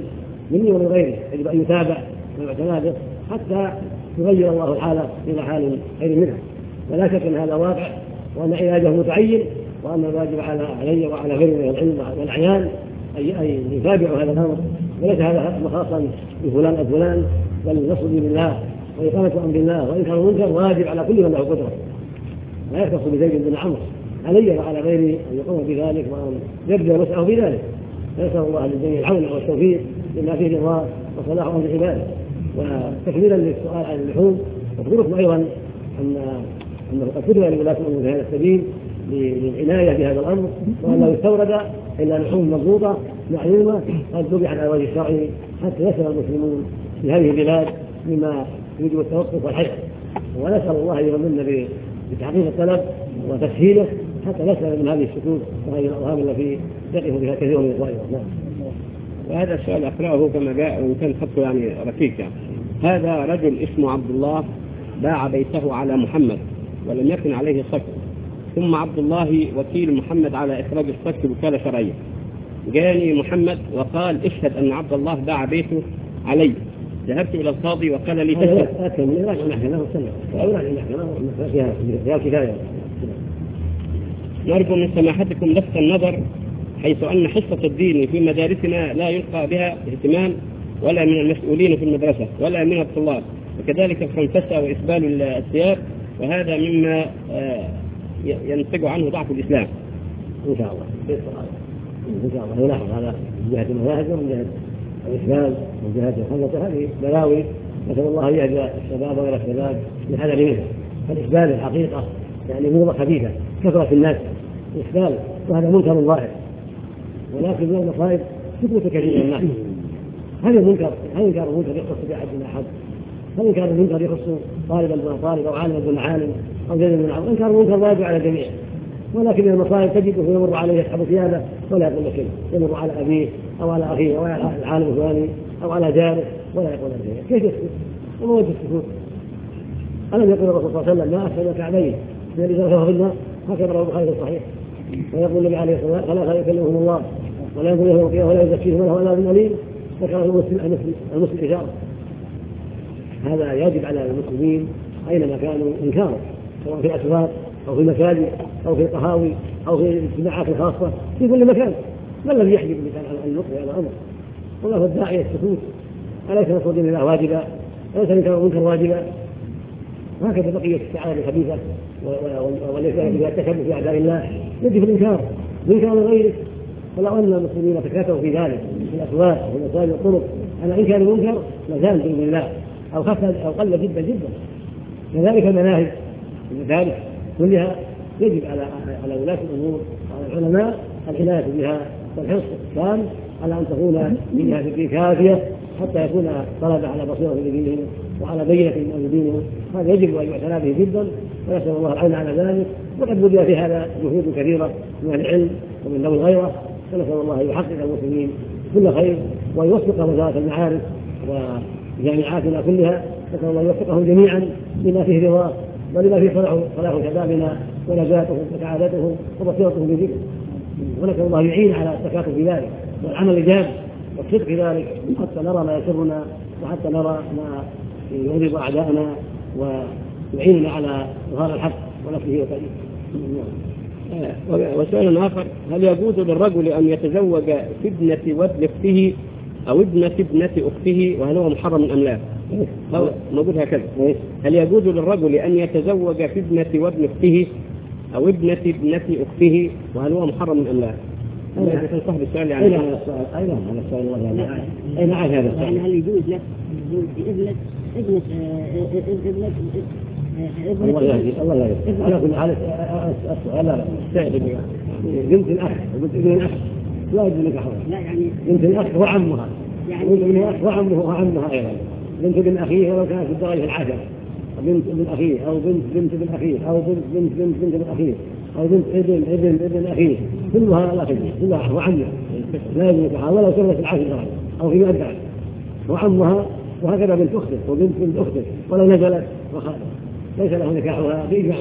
مني ومن غيره يجب أن يتابع ويعتنى به حتى يغير الله الحالة إلى حال خير منها. ولا شك أن هذا واقع وأن علاجه متعين، وأن الواجب على علي وعلى غيره من العلم والأعيان أي يتابعوا هذا الأمر، وليس هذا خاصا بفلان أو فلان، بل النصر بالله وإقامة أمر الله وإنكار المنكر واجب على كل من له قدرة، لا يختص بزيد بن عمرو، علي وعلى غيره أن يقوم بذلك وأن يبذل وسعه بذلك. نسأل الله للجميع العون والتوفيق لما فيه رضاه وصلاح أمر عباده. وتكميلا للسؤال عن اللحوم، أخبركم أيضا أن أنه قد كتب لولاة الأمور في هذا السبيل للعناية بهذا الأمر، وأن لا يستورد إلا لحوم مضبوطة معلومة قد ذبحت على الوجه الشرعي حتى يسأل المسلمون في هذه البلاد مما يجب التوقف والحذر. ونسأل الله أن يمن بتحقيق الطلب وتسهيله حتى نسأل من هذه الشكوك وهذه الأوهام التي يقف بها كثير من إخواننا. وهذا السؤال أقرأه كما جاء وإن كان خطه يعني ركيك. يعني هذا رجل اسمه عبد الله باع بيته على محمد ولم يكن عليه صك، ثم عبد الله وكيل محمد على إخراج الصك بوكالة شرعية. جاني محمد وقال اشهد أن عبد الله باع بيته علي. ذهبت إلى القاضي وقال لي تشهد. لكن لا نحن فيها كفاية. نرجو من سماحتكم لفت النظر حيث أن حصة الدين في مدارسنا لا يلقى بها اهتمام ولا من المسؤولين في المدرسة ولا من الطلاب، وكذلك الخنفسة وإسبال الثياب، وهذا مما ينتج عنه ضعف الإسلام. إن شاء الله إن شاء الله يلاحظ على جهة المناهج ومن جهة الإسلام ومن جهة الخنفسة، هذه بلاوي نسأل الله يهدي الشباب وغير الشباب للحذر منها. فالإسبال الحقيقة يعني موضة خبيثة كثرة الناس إسبال، وهذا منكر ظاهر، ولكن من المصائب سكوت كثير من الناس. هل المنكر هل إنكار المنكر يخص بأحد من أحد؟ هل إنكار المنكر يخص طالبا دون طالب أو عالما دون عالم أو جيدا من عالم؟ إنكار المنكر واجب على الجميع، ولكن من المصائب تجده يمر عليه يسحب ثيابه ولا يقول شيء، يمر على أبيه أو على أخيه أو على العالم الفلاني أو على جاره ولا يقول شيء. كيف يسكت؟ وما وجه السكوت؟ ألم يقول الرسول صلى الله عليه وسلم ما أحسن كعبيه إذا رفعه في النار؟ هكذا رواه البخاري الصحيح. ويقول النبي عليه الصلاة والسلام ثلاثة يكلمهم الله ولا ينظر لهم فيها ولا يزكيهم ولا هو عذاب أليم، ذكر المسلم المسلم إشارة. هذا يجب على المسلمين أينما كانوا إنكاره، سواء في الأسواق أو في المساجد أو في القهاوي أو في الاجتماعات الخاصة في كل مكان. ما الذي يحجب اللسان عن النطق هذا الأمر؟ والله الداعي السكوت. أليس نصر دين الله واجبا؟ أليس إنكار المنكر واجبا؟ هكذا بقية الشعائر الخبيثة وليس بها التشبه في أعداء الله يجب الإنكار بإنكار غيره. ولو أن المسلمين تكاتفوا في ذلك في الأسواق وفي المساجد والطرق على إنكار المنكر لزال بإذن الله أو خف أو قل جدا جدا. كذلك المناهج المدارس كلها يجب على على ولاة الأمور وعلى العلماء العناية بها والحرص التام على أن تكون منها فكر كافية حتى يكون الطلبة على بصيرة بدينهم وعلى بينة من دينهم. هذا يجب أن يعتنى به جدا، ونسأل الله العون على ذلك. وقد بذل في هذا جهود كثيرة من العلم ومن ذوي الغيرة، فنسأل الله أن يحقق المسلمين كل خير ويوفق وزارة المعارف وجامعاتنا كلها. نسأل الله يوفقهم جميعا لما فيه رضاه ولما فيه صلاح شبابنا ونجاتهم وسعادتهم وبصيرتهم بدينهم. ونسأل الله يعين على التكاتف في ذلك والعمل الجاد والصدق في ذلك حتى نرى ما يسرنا وحتى نرى ما يغضب أعداءنا ويعيننا على إظهار الحق ونفسه وتأييده. وسؤال آخر: هل يجوز للرجل أن يتزوج في ابنة وابن أخته أو ابنة ابنة أخته وهل هو محرم أم لا؟ موجود هكذا. هل يجوز للرجل أن يتزوج في ابنة وابن أخته أو ابنة ابنة أخته وهل هو محرم أم لا؟ أين صاحب السؤال يعني؟ أين هذا السؤال؟ أين هذا السؤال؟ الله يعني أين عاد هذا السؤال؟ يعني هل يجوز لك ابنة ابنة ابنة الله يهدي الله لا يهدي. على كل حال السؤال لا لا بنت الأخ وبنت ابن الأخ لا يجوز لك حرام. لا يعني بنت الأخ وعمها يعني بنت ابن الأخ وعمه وعمها أيضا. بنت ابن أخيه ولو كانت في الدرجة العاشرة، بنت ابن أخيه أو بنت بنت ابن أخيه أو بنت بنت بنت بنت ابن أخيه أو بنت ابن ابن ابن أخيه كلها لا تجوز، كلها وعمها لا يجوز لك حرام ولو كانت في العاشرة درجة أو في مئة درجة. وعمها وهكذا بنت أخته وبنت بنت أخته ولو نزلت وخالت ليس له نكاحها بإجماع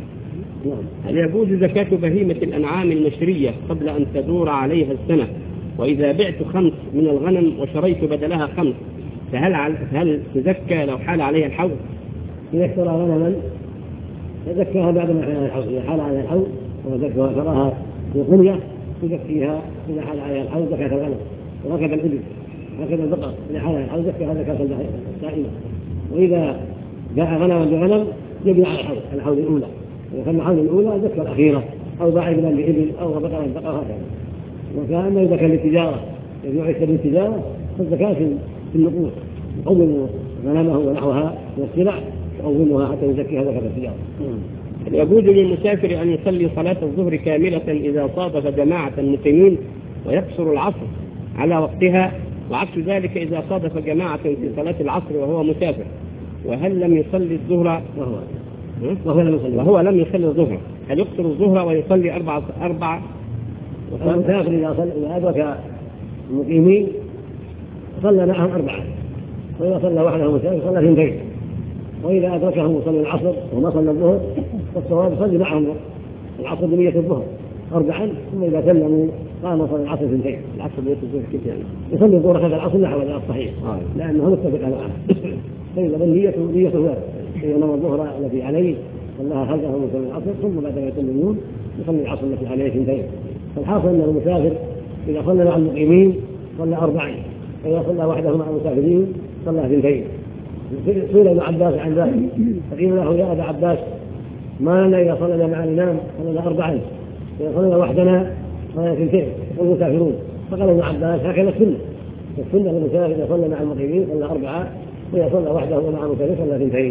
نعم. هل يجوز زكاة بهيمة الأنعام المشرية قبل أن تدور عليها السنة وإذا بعت خمس من الغنم وشريت بدلها خمس فهل هل تزكى لو حال عليها الحول؟ إذا اشترى غنما تزكاها بعد ما حال عليها الحول، إذا حال عليها الحول وزكاها شراها في قرية تزكيها إذا حال عليها الحول زكاة الغنم، وهكذا الإبل هكذا البقر إذا حال عليها الحول زكاها زكاة الدائمة. وإذا باع غنما بغنم يبني على الحول الحول الأولى، إذا كان الحول الأولى زكى الأخيرة، أو باع إبلا بإبل أو بقرة بقرة هكذا. وكان إذا كان للتجارة يبيع يشتري التجارة فالزكاة في النقود يقوم غنمه ونحوها من السلع يقومها حتى يزكيها زكاة التجارة. يجوز للمسافر أن يصلي صلاة الظهر كاملة إذا صادف جماعة مقيمين ويقصر العصر على وقتها، وعكس ذلك إذا صادف جماعة في صلاة العصر وهو مسافر، وهل لم يصلي الظهر وهو وهو لم يصلي وهو لم يصلي الظهر هل يقصر الظهر ويصلي أربعة أربعة؟ المسافر إذا إذا أدرك المقيمين صلى معهم أربعة، وإذا صلى وحده مسافر صلى اثنتين، وإذا أدركهم يصلي العصر وما صلى الظهر فالصواب يصلي معهم العصر بنية الظهر أربعا، ثم إذا سلموا قام يصلي العصر اثنتين. العصر بنية الظهر كيف يعني؟ يصلي الظهر خلف العصر نحو الصحيح آه. لأنه متفق على العصر. فإذا نيته نيته واحدة، إذا نوى الظهر التي عليه صلىها خلفه ويصلي العصر، ثم بعد ما يسلمون يصلي العصر التي عليه اثنتين. فالحاصل أن المسافر إذا صلى مع المقيمين صلى أربعين، وإذا صلى وحده مع المسافرين صلى اثنتين. سئل ابن عباس عن ذلك فقيل له يا أبا عباس ما لنا إذا صلنا مع الإمام صلنا أربعين، إذا صلنا وحدنا صلنا اثنتين والمسافرون؟ فقال ابن عباس هكذا السنة، السنة للمسافر إذا صلى مع المقيمين صلى أربعة، وإذا صلى وحده ومع المسافرين صلى اثنتين.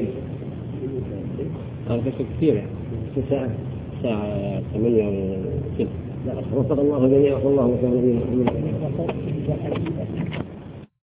هذا كثير يعني في الساعة الساعة ثمانية وستة. لا وفق الله جميعا، وصلى الله وسلم على نبينا محمد.